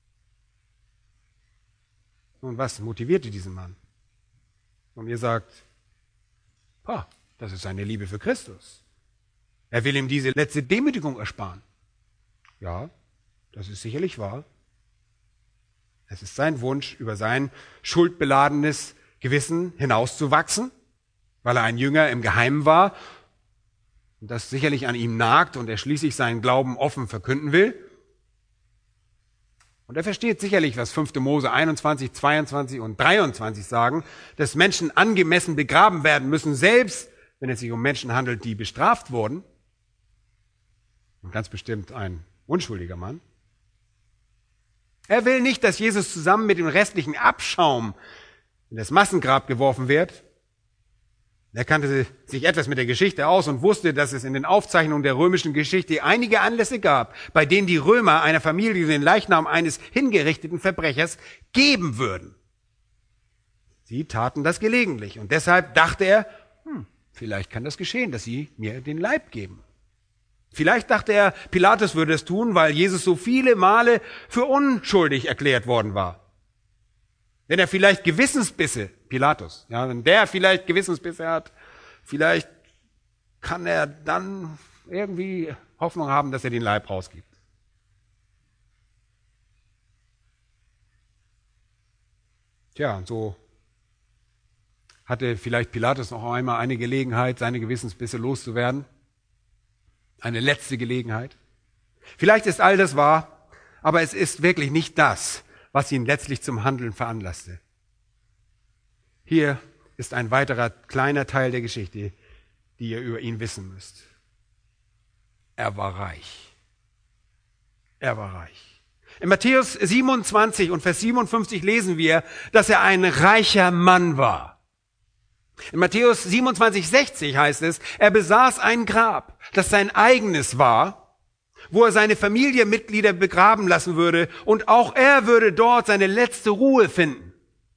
S1: Und was motivierte diesen Mann? Und ihr sagt, ah, das ist seine Liebe für Christus. Er will ihm diese letzte Demütigung ersparen. Ja, das ist sicherlich wahr. Es ist sein Wunsch, über sein schuldbeladenes Gewissen hinauszuwachsen, weil er ein Jünger im Geheimen war und das sicherlich an ihm nagt und er schließlich seinen Glauben offen verkünden will. Und er versteht sicherlich, was fünfte Mose einundzwanzig, zweiundzwanzig und dreiundzwanzig sagen, dass Menschen angemessen begraben werden müssen, selbst wenn es sich um Menschen handelt, die bestraft wurden. Und ganz bestimmt ein unschuldiger Mann. Er will nicht, dass Jesus zusammen mit dem restlichen Abschaum in das Massengrab geworfen wird. Er kannte sich etwas mit der Geschichte aus und wusste, dass es in den Aufzeichnungen der römischen Geschichte einige Anlässe gab, bei denen die Römer einer Familie den Leichnam eines hingerichteten Verbrechers geben würden. Sie taten das gelegentlich und deshalb dachte er, hm, vielleicht kann das geschehen, dass sie mir den Leib geben. Vielleicht dachte er, Pilatus würde es tun, weil Jesus so viele Male für unschuldig erklärt worden war. Wenn er vielleicht Gewissensbisse, Pilatus, ja, wenn der vielleicht Gewissensbisse hat, vielleicht kann er dann irgendwie Hoffnung haben, dass er den Leib rausgibt. Tja, und so hatte vielleicht Pilatus noch einmal eine Gelegenheit, seine Gewissensbisse loszuwerden. Eine letzte Gelegenheit. Vielleicht ist all das wahr, aber es ist wirklich nicht das, was ihn letztlich zum Handeln veranlasste. Hier ist ein weiterer kleiner Teil der Geschichte, die ihr über ihn wissen müsst. Er war reich. Er war reich. In Matthäus siebenundzwanzig und Vers siebenundfünfzig lesen wir, dass er ein reicher Mann war. In Matthäus siebenundzwanzig, sechzig heißt es, er besaß ein Grab, das sein eigenes war, wo er seine Familienmitglieder begraben lassen würde und auch er würde dort seine letzte Ruhe finden.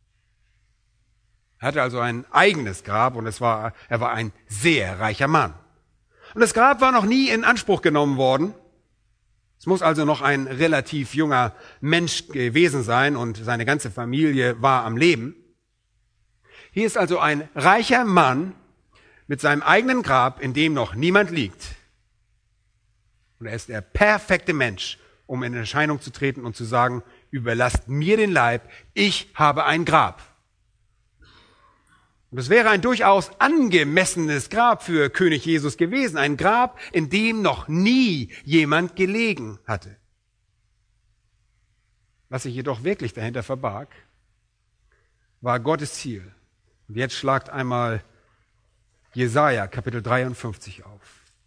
S1: Er hatte also ein eigenes Grab und es war, er war ein sehr reicher Mann. Und das Grab war noch nie in Anspruch genommen worden. Es muss also noch ein relativ junger Mensch gewesen sein und seine ganze Familie war am Leben. Hier ist also ein reicher Mann mit seinem eigenen Grab, in dem noch niemand liegt. Und er ist der perfekte Mensch, um in Erscheinung zu treten und zu sagen, überlasst mir den Leib, ich habe ein Grab. Und es wäre ein durchaus angemessenes Grab für König Jesus gewesen. Ein Grab, in dem noch nie jemand gelegen hatte. Was sich jedoch wirklich dahinter verbarg, war Gottes Ziel. Und jetzt schlagt einmal Jesaja Kapitel dreiundfünfzig auf.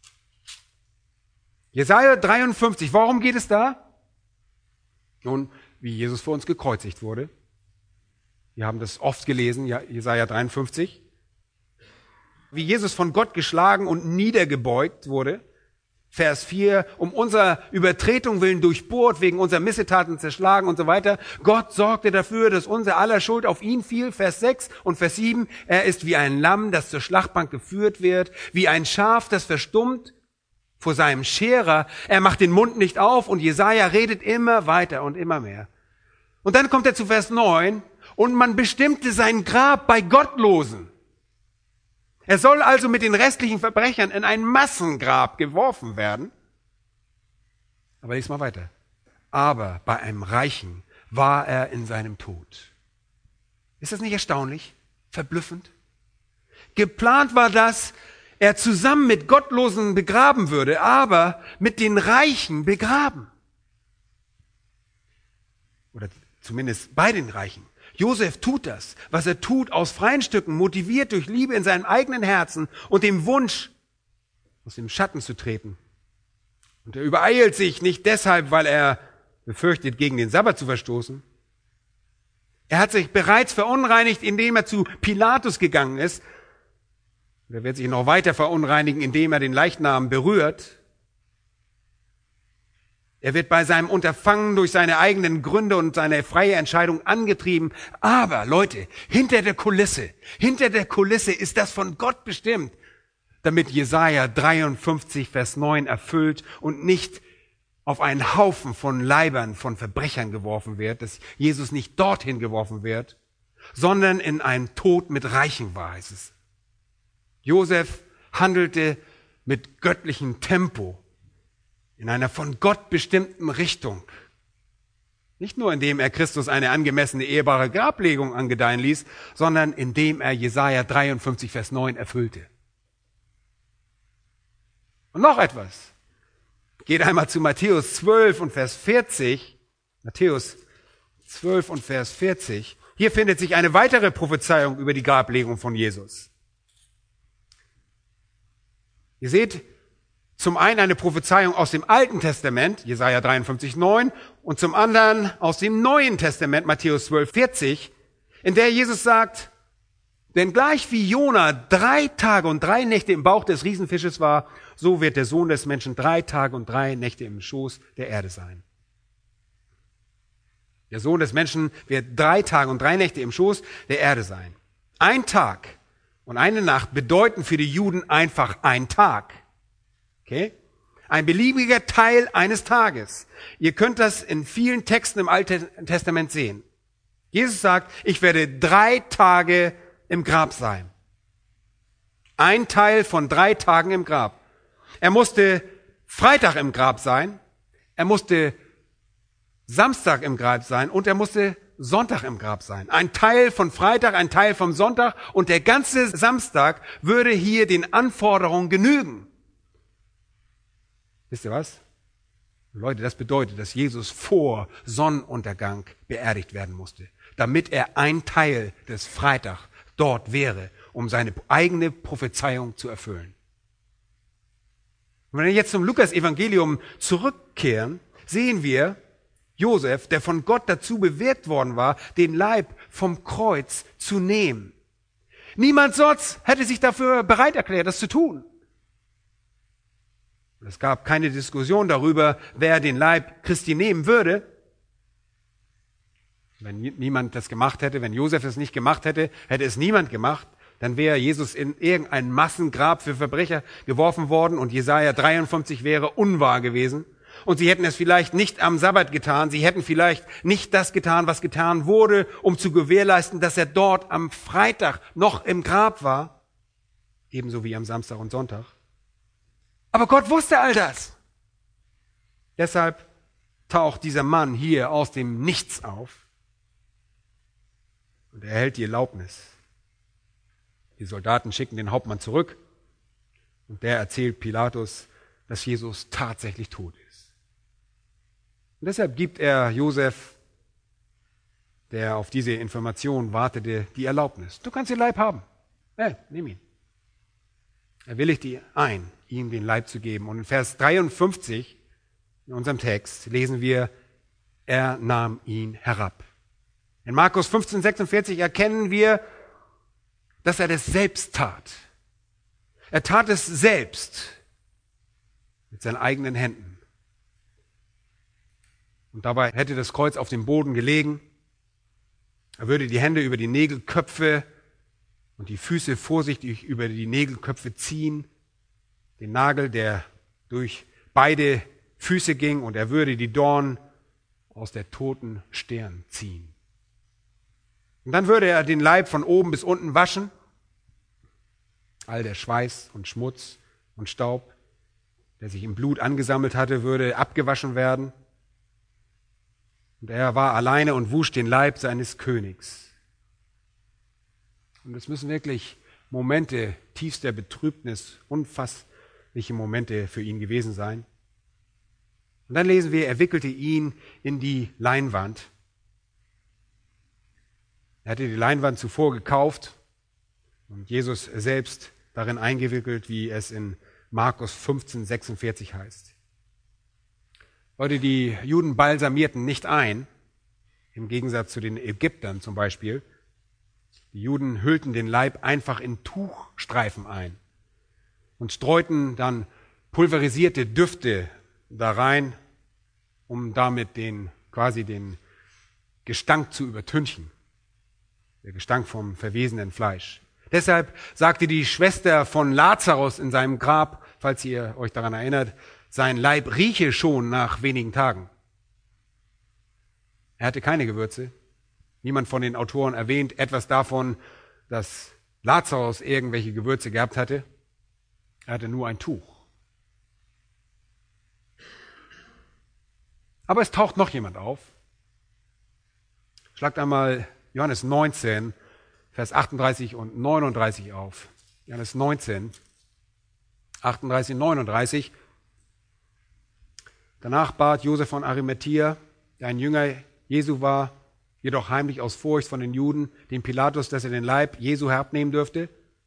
S1: Jesaja dreiundfünfzig, worum geht es da? Nun, wie Jesus für uns gekreuzigt wurde. Wir haben das oft gelesen, Jesaja dreiundfünfzig. Wie Jesus von Gott geschlagen und niedergebeugt wurde. Vers vier, um unserer Übertretung willen durchbohrt, wegen unserer Missetaten zerschlagen und so weiter. Gott sorgte dafür, dass unser aller Schuld auf ihn fiel. Vers sechs und Vers sieben, er ist wie ein Lamm, das zur Schlachtbank geführt wird, wie ein Schaf, das verstummt vor seinem Scherer. Er macht den Mund nicht auf und Jesaja redet immer weiter und immer mehr. Und dann kommt er zu Vers neun und man bestimmte sein Grab bei Gottlosen. Er soll also mit den restlichen Verbrechern in ein Massengrab geworfen werden. Aber lies mal weiter. Aber bei einem Reichen war er in seinem Tod. Ist das nicht erstaunlich? Verblüffend? Geplant war das, er zusammen mit Gottlosen begraben würde, aber mit den Reichen begraben. Oder zumindest bei den Reichen. Josef tut das, was er tut, aus freien Stücken, motiviert durch Liebe in seinem eigenen Herzen und dem Wunsch, aus dem Schatten zu treten. Und er übereilt sich nicht deshalb, weil er befürchtet, gegen den Sabbat zu verstoßen. Er hat sich bereits verunreinigt, indem er zu Pilatus gegangen ist. Und er wird sich noch weiter verunreinigen, indem er den Leichnam berührt. Er wird bei seinem Unterfangen durch seine eigenen Gründe und seine freie Entscheidung angetrieben. Aber Leute, hinter der Kulisse, hinter der Kulisse ist das von Gott bestimmt, damit Jesaja dreiundfünfzig, Vers neun erfüllt und nicht auf einen Haufen von Leibern, von Verbrechern geworfen wird, dass Jesus nicht dorthin geworfen wird, sondern in einen Tod mit Reichen war, heißt es. Josef handelte mit göttlichem Tempo, in einer von Gott bestimmten Richtung. Nicht nur indem er Christus eine angemessene ehrbare Grablegung angedeihen ließ, sondern indem er Jesaja dreiundfünfzig, Vers neun erfüllte. Und noch etwas. Geht einmal zu Matthäus zwölf und Vers vierzig. Matthäus zwölf und Vers vierzig. Hier findet sich eine weitere Prophezeiung über die Grablegung von Jesus. Ihr seht, zum einen eine Prophezeiung aus dem Alten Testament, Jesaja dreiundfünfzig, neun, und zum anderen aus dem Neuen Testament, Matthäus zwölf, vierzig, in der Jesus sagt, denn gleich wie Jona drei Tage und drei Nächte im Bauch des Riesenfisches war, so wird der Sohn des Menschen drei Tage und drei Nächte im Schoß der Erde sein. Der Sohn des Menschen wird drei Tage und drei Nächte im Schoß der Erde sein. Ein Tag und eine Nacht bedeuten für die Juden einfach ein Tag. Okay? Ein beliebiger Teil eines Tages. Ihr könnt das in vielen Texten im Alten Testament sehen. Jesus sagt, ich werde drei Tage im Grab sein. Ein Teil von drei Tagen im Grab. Er musste Freitag im Grab sein, er musste Samstag im Grab sein und er musste Sonntag im Grab sein. Ein Teil von Freitag, ein Teil vom Sonntag und der ganze Samstag würde hier den Anforderungen genügen. Wisst ihr was? Leute, das bedeutet, dass Jesus vor Sonnenuntergang beerdigt werden musste, damit er ein Teil des Freitags dort wäre, um seine eigene Prophezeiung zu erfüllen. Und wenn wir jetzt zum Lukas-Evangelium zurückkehren, sehen wir Josef, der von Gott dazu bewährt worden war, den Leib vom Kreuz zu nehmen. Niemand sonst hätte sich dafür bereit erklärt, das zu tun. Es gab keine Diskussion darüber, wer den Leib Christi nehmen würde. Wenn niemand das gemacht hätte, wenn Josef es nicht gemacht hätte, hätte es niemand gemacht, dann wäre Jesus in irgendein Massengrab für Verbrecher geworfen worden und Jesaja dreiundfünfzig wäre unwahr gewesen. Und sie hätten es vielleicht nicht am Sabbat getan, sie hätten vielleicht nicht das getan, was getan wurde, um zu gewährleisten, dass er dort am Freitag noch im Grab war, ebenso wie am Samstag und Sonntag. Aber Gott wusste all das. Deshalb taucht dieser Mann hier aus dem Nichts auf und erhält die Erlaubnis, Die Soldaten schicken den Hauptmann zurück und der erzählt Pilatus, dass Jesus tatsächlich tot ist. Und deshalb gibt er Josef, der auf diese Information wartete, die Erlaubnis. Du kannst den Leib haben. Hey, nimm ihn. Er willigt ein, ihm den Leib zu geben. Und in Vers dreiundfünfzig in unserem Text lesen wir, er nahm ihn herab. In Markus fünfzehn sechsundvierzig erkennen wir, dass er das selbst tat. Er tat es selbst mit seinen eigenen Händen. Und dabei hätte das Kreuz auf dem Boden gelegen. Er würde die Hände über die Nägelköpfe und die Füße vorsichtig über die Nägelköpfe ziehen, den Nagel, der durch beide Füße ging, und er würde die Dornen aus der toten Stirn ziehen. Und dann würde er den Leib von oben bis unten waschen. All der Schweiß und Schmutz und Staub, der sich im Blut angesammelt hatte, würde abgewaschen werden. Und er war alleine und wusch den Leib seines Königs. Und es müssen wirklich Momente tiefster Betrübnis, unfassliche Momente für ihn gewesen sein. Und dann lesen wir, er wickelte ihn in die Leinwand. Er hatte die Leinwand zuvor gekauft und Jesus selbst darin eingewickelt, wie es in Markus fünfzehn sechsundvierzig heißt. Leute, die Juden balsamierten nicht ein, im Gegensatz zu den Ägyptern zum Beispiel. Die Juden hüllten den Leib einfach in Tuchstreifen ein und streuten dann pulverisierte Düfte da rein, um damit den, quasi den Gestank zu übertünchen. Der Gestank vom verwesenden Fleisch. Deshalb sagte die Schwester von Lazarus in seinem Grab, falls ihr euch daran erinnert, sein Leib rieche schon nach wenigen Tagen. Er hatte keine Gewürze. Niemand von den Autoren erwähnt etwas davon, dass Lazarus irgendwelche Gewürze gehabt hatte. Er hatte nur ein Tuch. Aber es taucht noch jemand auf. Schlagt einmal Johannes neunzehn, Vers achtunddreißig und neununddreißig auf. Johannes neunzehn, achtunddreißig und neununddreißig. Danach bat Josef von Arimathäa, der ein Jünger Jesu war, jedoch heimlich aus Furcht von den Juden, den Pilatus, dass er den Leib Jesu herabnehmen dürfte.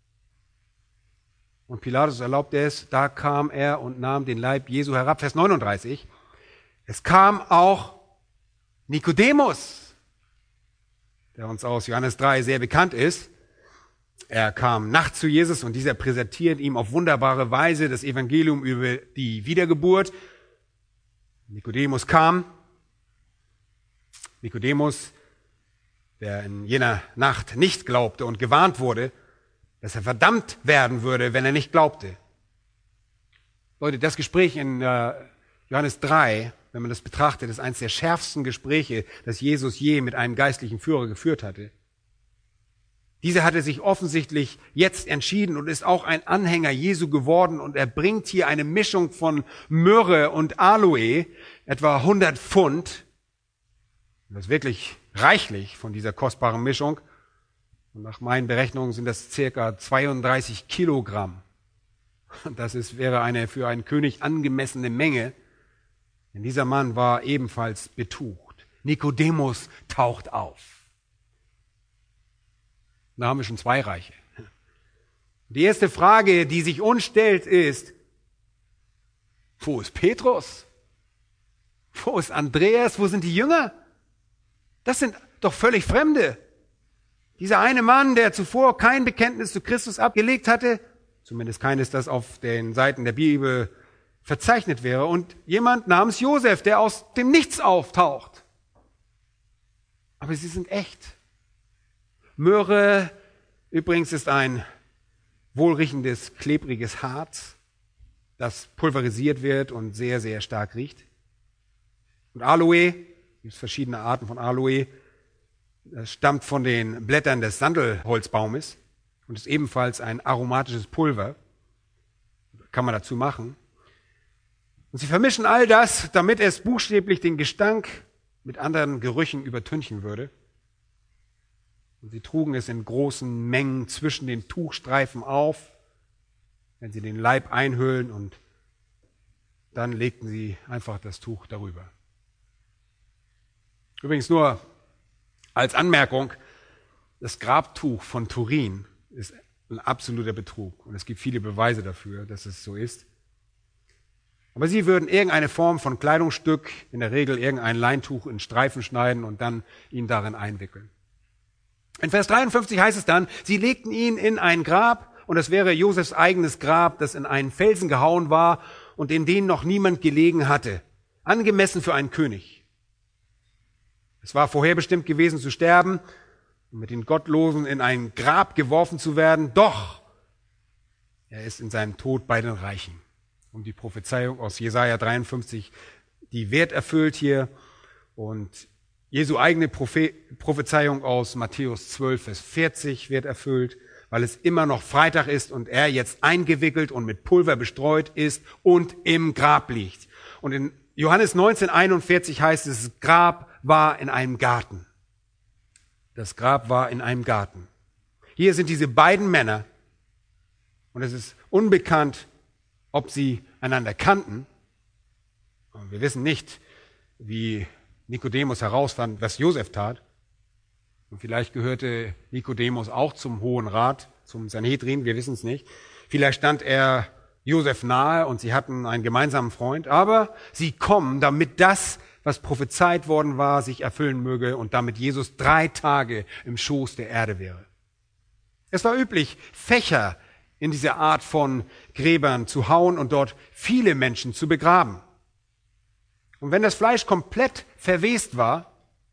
S1: Und Pilatus erlaubte es, da kam er und nahm den Leib Jesu herab. Vers neununddreißig. Es kam auch Nikodemus, der uns aus Johannes drei sehr bekannt ist. Er kam nachts zu Jesus und dieser präsentiert ihm auf wunderbare Weise das Evangelium über die Wiedergeburt. Nikodemus kam. Nikodemus, der in jener Nacht nicht glaubte und gewarnt wurde, dass er verdammt werden würde, wenn er nicht glaubte. Leute, das Gespräch in äh, Johannes drei, wenn man das betrachtet, ist eines der schärfsten Gespräche, das Jesus je mit einem geistlichen Führer geführt hatte. Dieser hatte sich offensichtlich jetzt entschieden und ist auch ein Anhänger Jesu geworden, und er bringt hier eine Mischung von Myrrhe und Aloe, etwa hundert Pfund. Das ist wirklich reichlich von dieser kostbaren Mischung. Und nach meinen Berechnungen sind das circa zweiunddreißig Kilogramm. Das ist, wäre eine für einen König angemessene Menge. Denn dieser Mann war ebenfalls betucht. Nikodemus taucht auf. Da haben wir schon zwei Reiche. Die erste Frage, die sich uns stellt, ist, wo ist Petrus? Wo ist Andreas? Wo sind die Jünger? Das sind doch völlig Fremde. Dieser eine Mann, der zuvor kein Bekenntnis zu Christus abgelegt hatte, zumindest keines, das auf den Seiten der Bibel verzeichnet wäre, und jemand namens Josef, der aus dem Nichts auftaucht. Aber sie sind echt. Myrrhe übrigens ist ein wohlriechendes, klebriges Harz, das pulverisiert wird und sehr, sehr stark riecht. Und Aloe, es gibt verschiedene Arten von Aloe, das stammt von den Blättern des Sandelholzbaumes und ist ebenfalls ein aromatisches Pulver. Kann man dazu machen. Und sie vermischen all das, damit es buchstäblich den Gestank mit anderen Gerüchen übertünchen würde. Und sie trugen es in großen Mengen zwischen den Tuchstreifen auf, wenn sie den Leib einhüllen, und dann legten sie einfach das Tuch darüber. Übrigens nur als Anmerkung, das Grabtuch von Turin ist ein absoluter Betrug. Und es gibt viele Beweise dafür, dass es so ist. Aber sie würden irgendeine Form von Kleidungsstück, in der Regel irgendein Leintuch, in Streifen schneiden und dann ihn darin einwickeln. In Vers dreiundfünfzig heißt es dann, sie legten ihn in ein Grab, und es wäre Josefs eigenes Grab, das in einen Felsen gehauen war und in den noch niemand gelegen hatte, angemessen für einen König. Es war vorherbestimmt gewesen zu sterben und mit den Gottlosen in ein Grab geworfen zu werden, doch er ist in seinem Tod bei den Reichen. Und die Prophezeiung aus Jesaja dreiundfünfzig, die wird erfüllt hier, und Jesu eigene Prophe- Prophezeiung aus Matthäus zwölf, Vers vierzig wird erfüllt, weil es immer noch Freitag ist und er jetzt eingewickelt und mit Pulver bestreut ist und im Grab liegt. Und in Johannes neunzehn einundvierzig heißt es, das Grab war in einem Garten. Das Grab war in einem Garten. Hier sind diese beiden Männer, und es ist unbekannt, ob sie einander kannten. Und wir wissen nicht, wie Nikodemus herausfand, was Josef tat. Und vielleicht gehörte Nikodemus auch zum Hohen Rat, zum Sanhedrin, wir wissen es nicht. Vielleicht stand er Josef nahe und sie hatten einen gemeinsamen Freund. Aber sie kommen, damit das, was prophezeit worden war, sich erfüllen möge und damit Jesus drei Tage im Schoß der Erde wäre. Es war üblich, Fächer in diese Art von Gräbern zu hauen und dort viele Menschen zu begraben. Und wenn das Fleisch komplett verwest war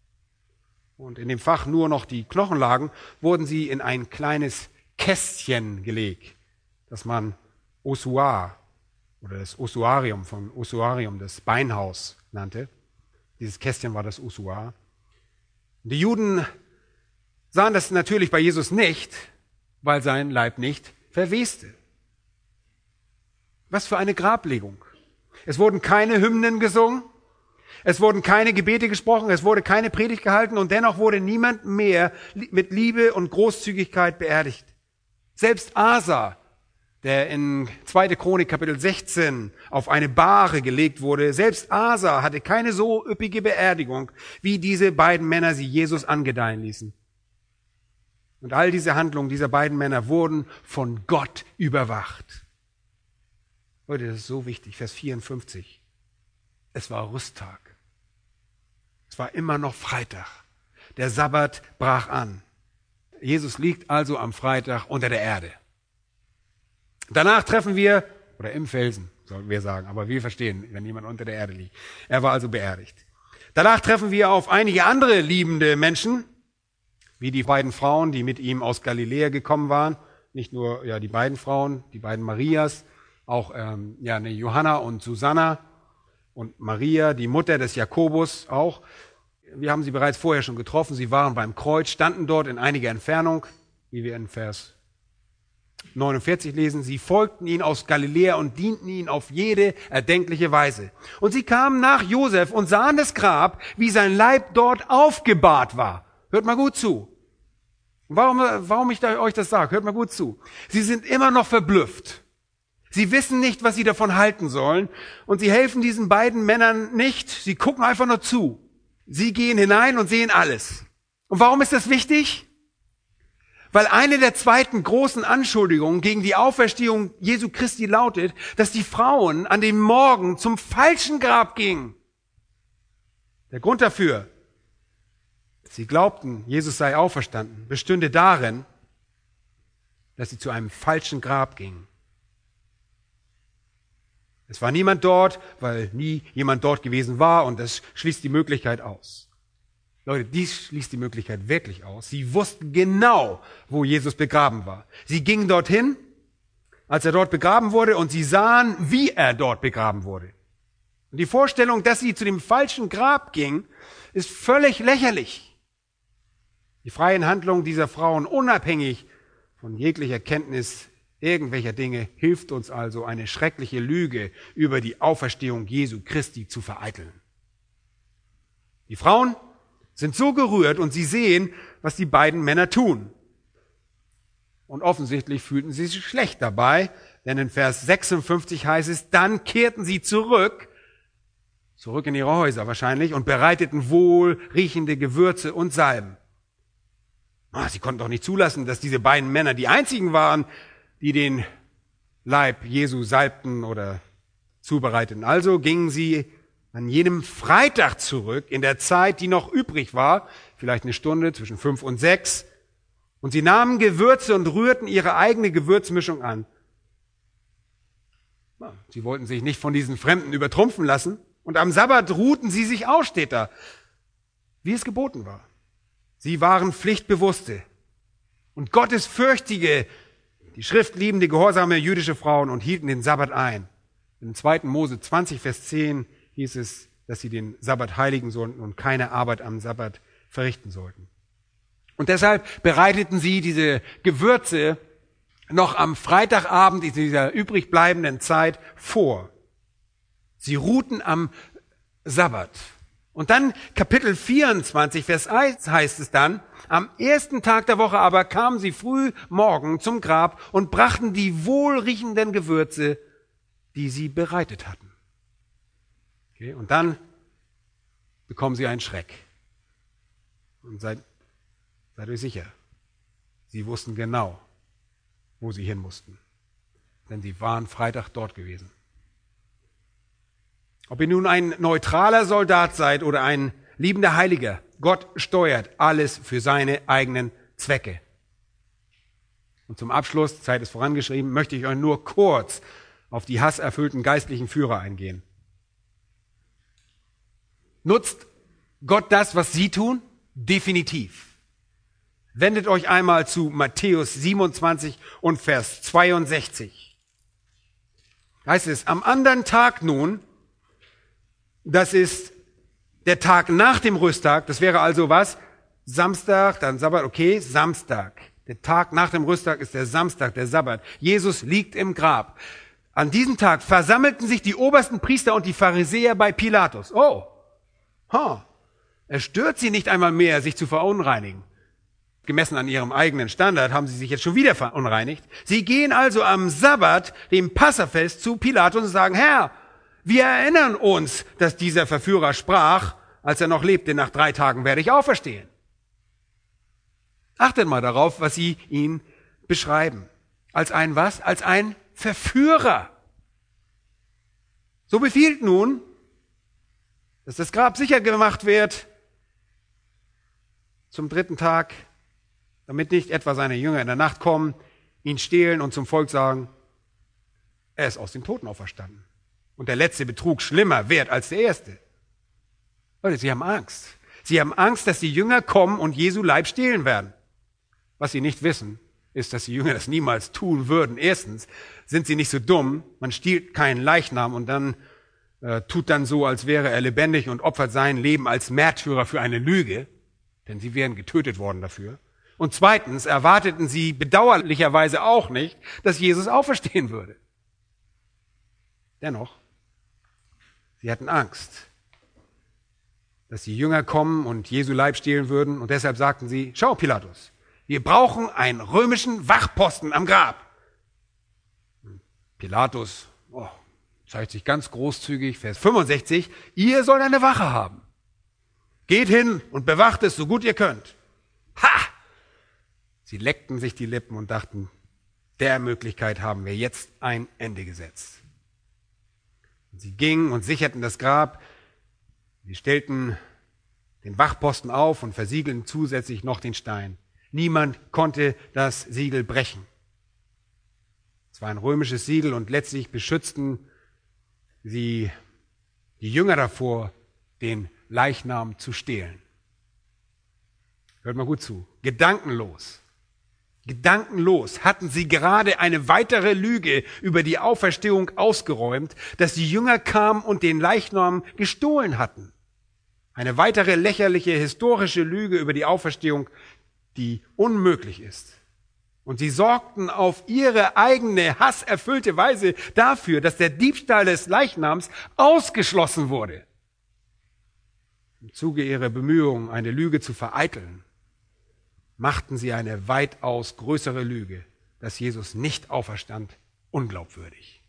S1: und in dem Fach nur noch die Knochen lagen, wurden sie in ein kleines Kästchen gelegt, das man Ossuar oder das Ossuarium von Ossuarium, das Beinhaus nannte. Dieses Kästchen war das Ossuar. Die Juden sahen das natürlich bei Jesus nicht, weil sein Leib nicht verweste. Was für eine Grablegung. Es wurden keine Hymnen gesungen, es wurden keine Gebete gesprochen, es wurde keine Predigt gehalten, und dennoch wurde niemand mehr mit Liebe und Großzügigkeit beerdigt. Selbst Asa, der in zweite Chronik Kapitel sechzehn auf eine Bahre gelegt wurde, selbst Asa hatte keine so üppige Beerdigung, wie diese beiden Männer sie Jesus angedeihen ließen. Und all diese Handlungen dieser beiden Männer wurden von Gott überwacht. Leute, das ist so wichtig. Vers vierundfünfzig. Es war Rüsttag. Es war immer noch Freitag. Der Sabbat brach an. Jesus liegt also am Freitag unter der Erde. Danach treffen wir, oder im Felsen, sollten wir sagen, aber wir verstehen, wenn jemand unter der Erde liegt. Er war also beerdigt. Danach treffen wir auf einige andere liebende Menschen, wie die beiden Frauen, die mit ihm aus Galiläa gekommen waren. Nicht nur ja die beiden Frauen, die beiden Marias, auch ähm, ja eine Johanna und Susanna und Maria, die Mutter des Jakobus auch. Wir haben sie bereits vorher schon getroffen. Sie waren beim Kreuz, standen dort in einiger Entfernung, wie wir in Vers neunundvierzig lesen. Sie folgten ihn aus Galiläa und dienten ihn auf jede erdenkliche Weise. Und sie kamen nach Josef und sahen das Grab, wie sein Leib dort aufgebahrt war. Hört mal gut zu. Warum, warum ich euch das sage, hört mal gut zu. Sie sind immer noch verblüfft. Sie wissen nicht, was sie davon halten sollen, und sie helfen diesen beiden Männern nicht. Sie gucken einfach nur zu. Sie gehen hinein und sehen alles. Und warum ist das wichtig? Weil eine der zweiten großen Anschuldigungen gegen die Auferstehung Jesu Christi lautet, dass die Frauen an dem Morgen zum falschen Grab gingen. Der Grund dafür, sie glaubten, Jesus sei auferstanden, bestünde darin, dass sie zu einem falschen Grab gingen. Es war niemand dort, weil nie jemand dort gewesen war, und das schließt die Möglichkeit aus. Leute, dies schließt die Möglichkeit wirklich aus. Sie wussten genau, wo Jesus begraben war. Sie gingen dorthin, als er dort begraben wurde, und sie sahen, wie er dort begraben wurde. Und die Vorstellung, dass sie zu dem falschen Grab gingen, ist völlig lächerlich. Die freien Handlungen dieser Frauen, unabhängig von jeglicher Kenntnis irgendwelcher Dinge, hilft uns also, eine schreckliche Lüge über die Auferstehung Jesu Christi zu vereiteln. Die Frauen sind so gerührt und sie sehen, was die beiden Männer tun. Und offensichtlich fühlten sie sich schlecht dabei, denn in Vers sechsundfünfzig heißt es, dann kehrten sie zurück, zurück in ihre Häuser wahrscheinlich, und bereiteten wohl riechende Gewürze und Salben. Ah, sie konnten doch nicht zulassen, dass diese beiden Männer die einzigen waren, die den Leib Jesu salbten oder zubereiteten. Also gingen sie an jenem Freitag zurück, in der Zeit, die noch übrig war, vielleicht eine Stunde zwischen fünf und sechs, und sie nahmen Gewürze und rührten ihre eigene Gewürzmischung an. Sie wollten sich nicht von diesen Fremden übertrumpfen lassen, und am Sabbat ruhten sie sich aus, steht da, wie es geboten war. Sie waren Pflichtbewusste und gottesfürchtige, die schriftliebende, gehorsame jüdische Frauen und hielten den Sabbat ein. In zweiten Mose zwanzig, Vers zehn hieß es, dass sie den Sabbat heiligen sollten und keine Arbeit am Sabbat verrichten sollten. Und deshalb bereiteten sie diese Gewürze noch am Freitagabend in dieser übrig bleibenden Zeit vor. Sie ruhten am Sabbat. Und dann Kapitel vierundzwanzig, Vers eins heißt es dann, am ersten Tag der Woche aber kamen sie früh morgen zum Grab und brachten die wohlriechenden Gewürze, die sie bereitet hatten. Okay, und dann bekommen sie einen Schreck. Und seid, seid euch sicher, sie wussten genau, wo sie hin mussten. Denn sie waren Freitag dort gewesen. Ob ihr nun ein neutraler Soldat seid oder ein liebender Heiliger, Gott steuert alles für seine eigenen Zwecke. Und zum Abschluss, Zeit ist vorangeschrieben, möchte ich euch nur kurz auf die hasserfüllten geistlichen Führer eingehen. Nutzt Gott das, was sie tun? Definitiv. Wendet euch einmal zu Matthäus siebenundzwanzig und Vers zweiundsechzig. Heißt es, am anderen Tag nun, das ist der Tag nach dem Rüsttag, das wäre also was? Samstag, dann Sabbat, okay, Samstag. Der Tag nach dem Rüsttag ist der Samstag, der Sabbat. Jesus liegt im Grab. An diesem Tag versammelten sich die obersten Priester und die Pharisäer bei Pilatus. Oh, ha, es stört sie nicht einmal mehr, sich zu verunreinigen. Gemessen an ihrem eigenen Standard haben sie sich jetzt schon wieder verunreinigt. Sie gehen also am Sabbat, dem Passafest, zu Pilatus und sagen, Herr, wir erinnern uns, dass dieser Verführer sprach, als er noch lebte, nach drei Tagen werde ich auferstehen. Achtet mal darauf, was sie ihn beschreiben. Als ein was? Als ein Verführer. So befiehlt nun, dass das Grab sicher gemacht wird zum dritten Tag, damit nicht etwa seine Jünger in der Nacht kommen, ihn stehlen und zum Volk sagen, er ist aus den Toten auferstanden. Und der letzte Betrug schlimmer wird als der erste. Leute, sie haben Angst. Sie haben Angst, dass die Jünger kommen und Jesu Leib stehlen werden. Was sie nicht wissen, ist, dass die Jünger das niemals tun würden. Erstens sind sie nicht so dumm, man stiehlt keinen Leichnam und dann äh, tut dann so, als wäre er lebendig und opfert sein Leben als Märtyrer für eine Lüge, denn sie wären getötet worden dafür. Und zweitens erwarteten sie bedauerlicherweise auch nicht, dass Jesus auferstehen würde. Dennoch, sie hatten Angst, dass die Jünger kommen und Jesu Leib stehlen würden. Und deshalb sagten sie, schau Pilatus, wir brauchen einen römischen Wachposten am Grab. Pilatus oh, zeigt sich ganz großzügig, Vers fünfundsechzig, ihr sollt eine Wache haben. Geht hin und bewacht es, so gut ihr könnt. Ha! Sie leckten sich die Lippen und dachten, der Möglichkeit haben wir jetzt ein Ende gesetzt. Sie gingen und sicherten das Grab. Sie stellten den Wachposten auf und versiegelten zusätzlich noch den Stein. Niemand konnte das Siegel brechen. Es war ein römisches Siegel und letztlich beschützten sie die Jünger davor, den Leichnam zu stehlen. Hört mal gut zu. Gedankenlos. Gedankenlos hatten sie gerade eine weitere Lüge über die Auferstehung ausgeräumt, dass die Jünger kamen und den Leichnam gestohlen hatten. Eine weitere lächerliche historische Lüge über die Auferstehung, die unmöglich ist. Und sie sorgten auf ihre eigene hasserfüllte Weise dafür, dass der Diebstahl des Leichnams ausgeschlossen wurde. Im Zuge ihrer Bemühungen, eine Lüge zu vereiteln, machten sie eine weitaus größere Lüge, dass Jesus nicht auferstand, unglaubwürdig.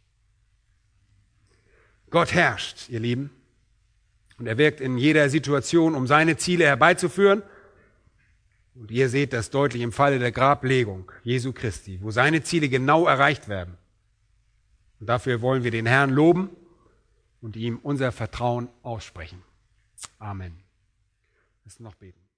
S1: Gott herrscht, ihr Lieben, und er wirkt in jeder Situation, um seine Ziele herbeizuführen. Und ihr seht das deutlich im Falle der Grablegung Jesu Christi, wo seine Ziele genau erreicht werden. Und dafür wollen wir den Herrn loben und ihm unser Vertrauen aussprechen. Amen. Lass uns noch beten.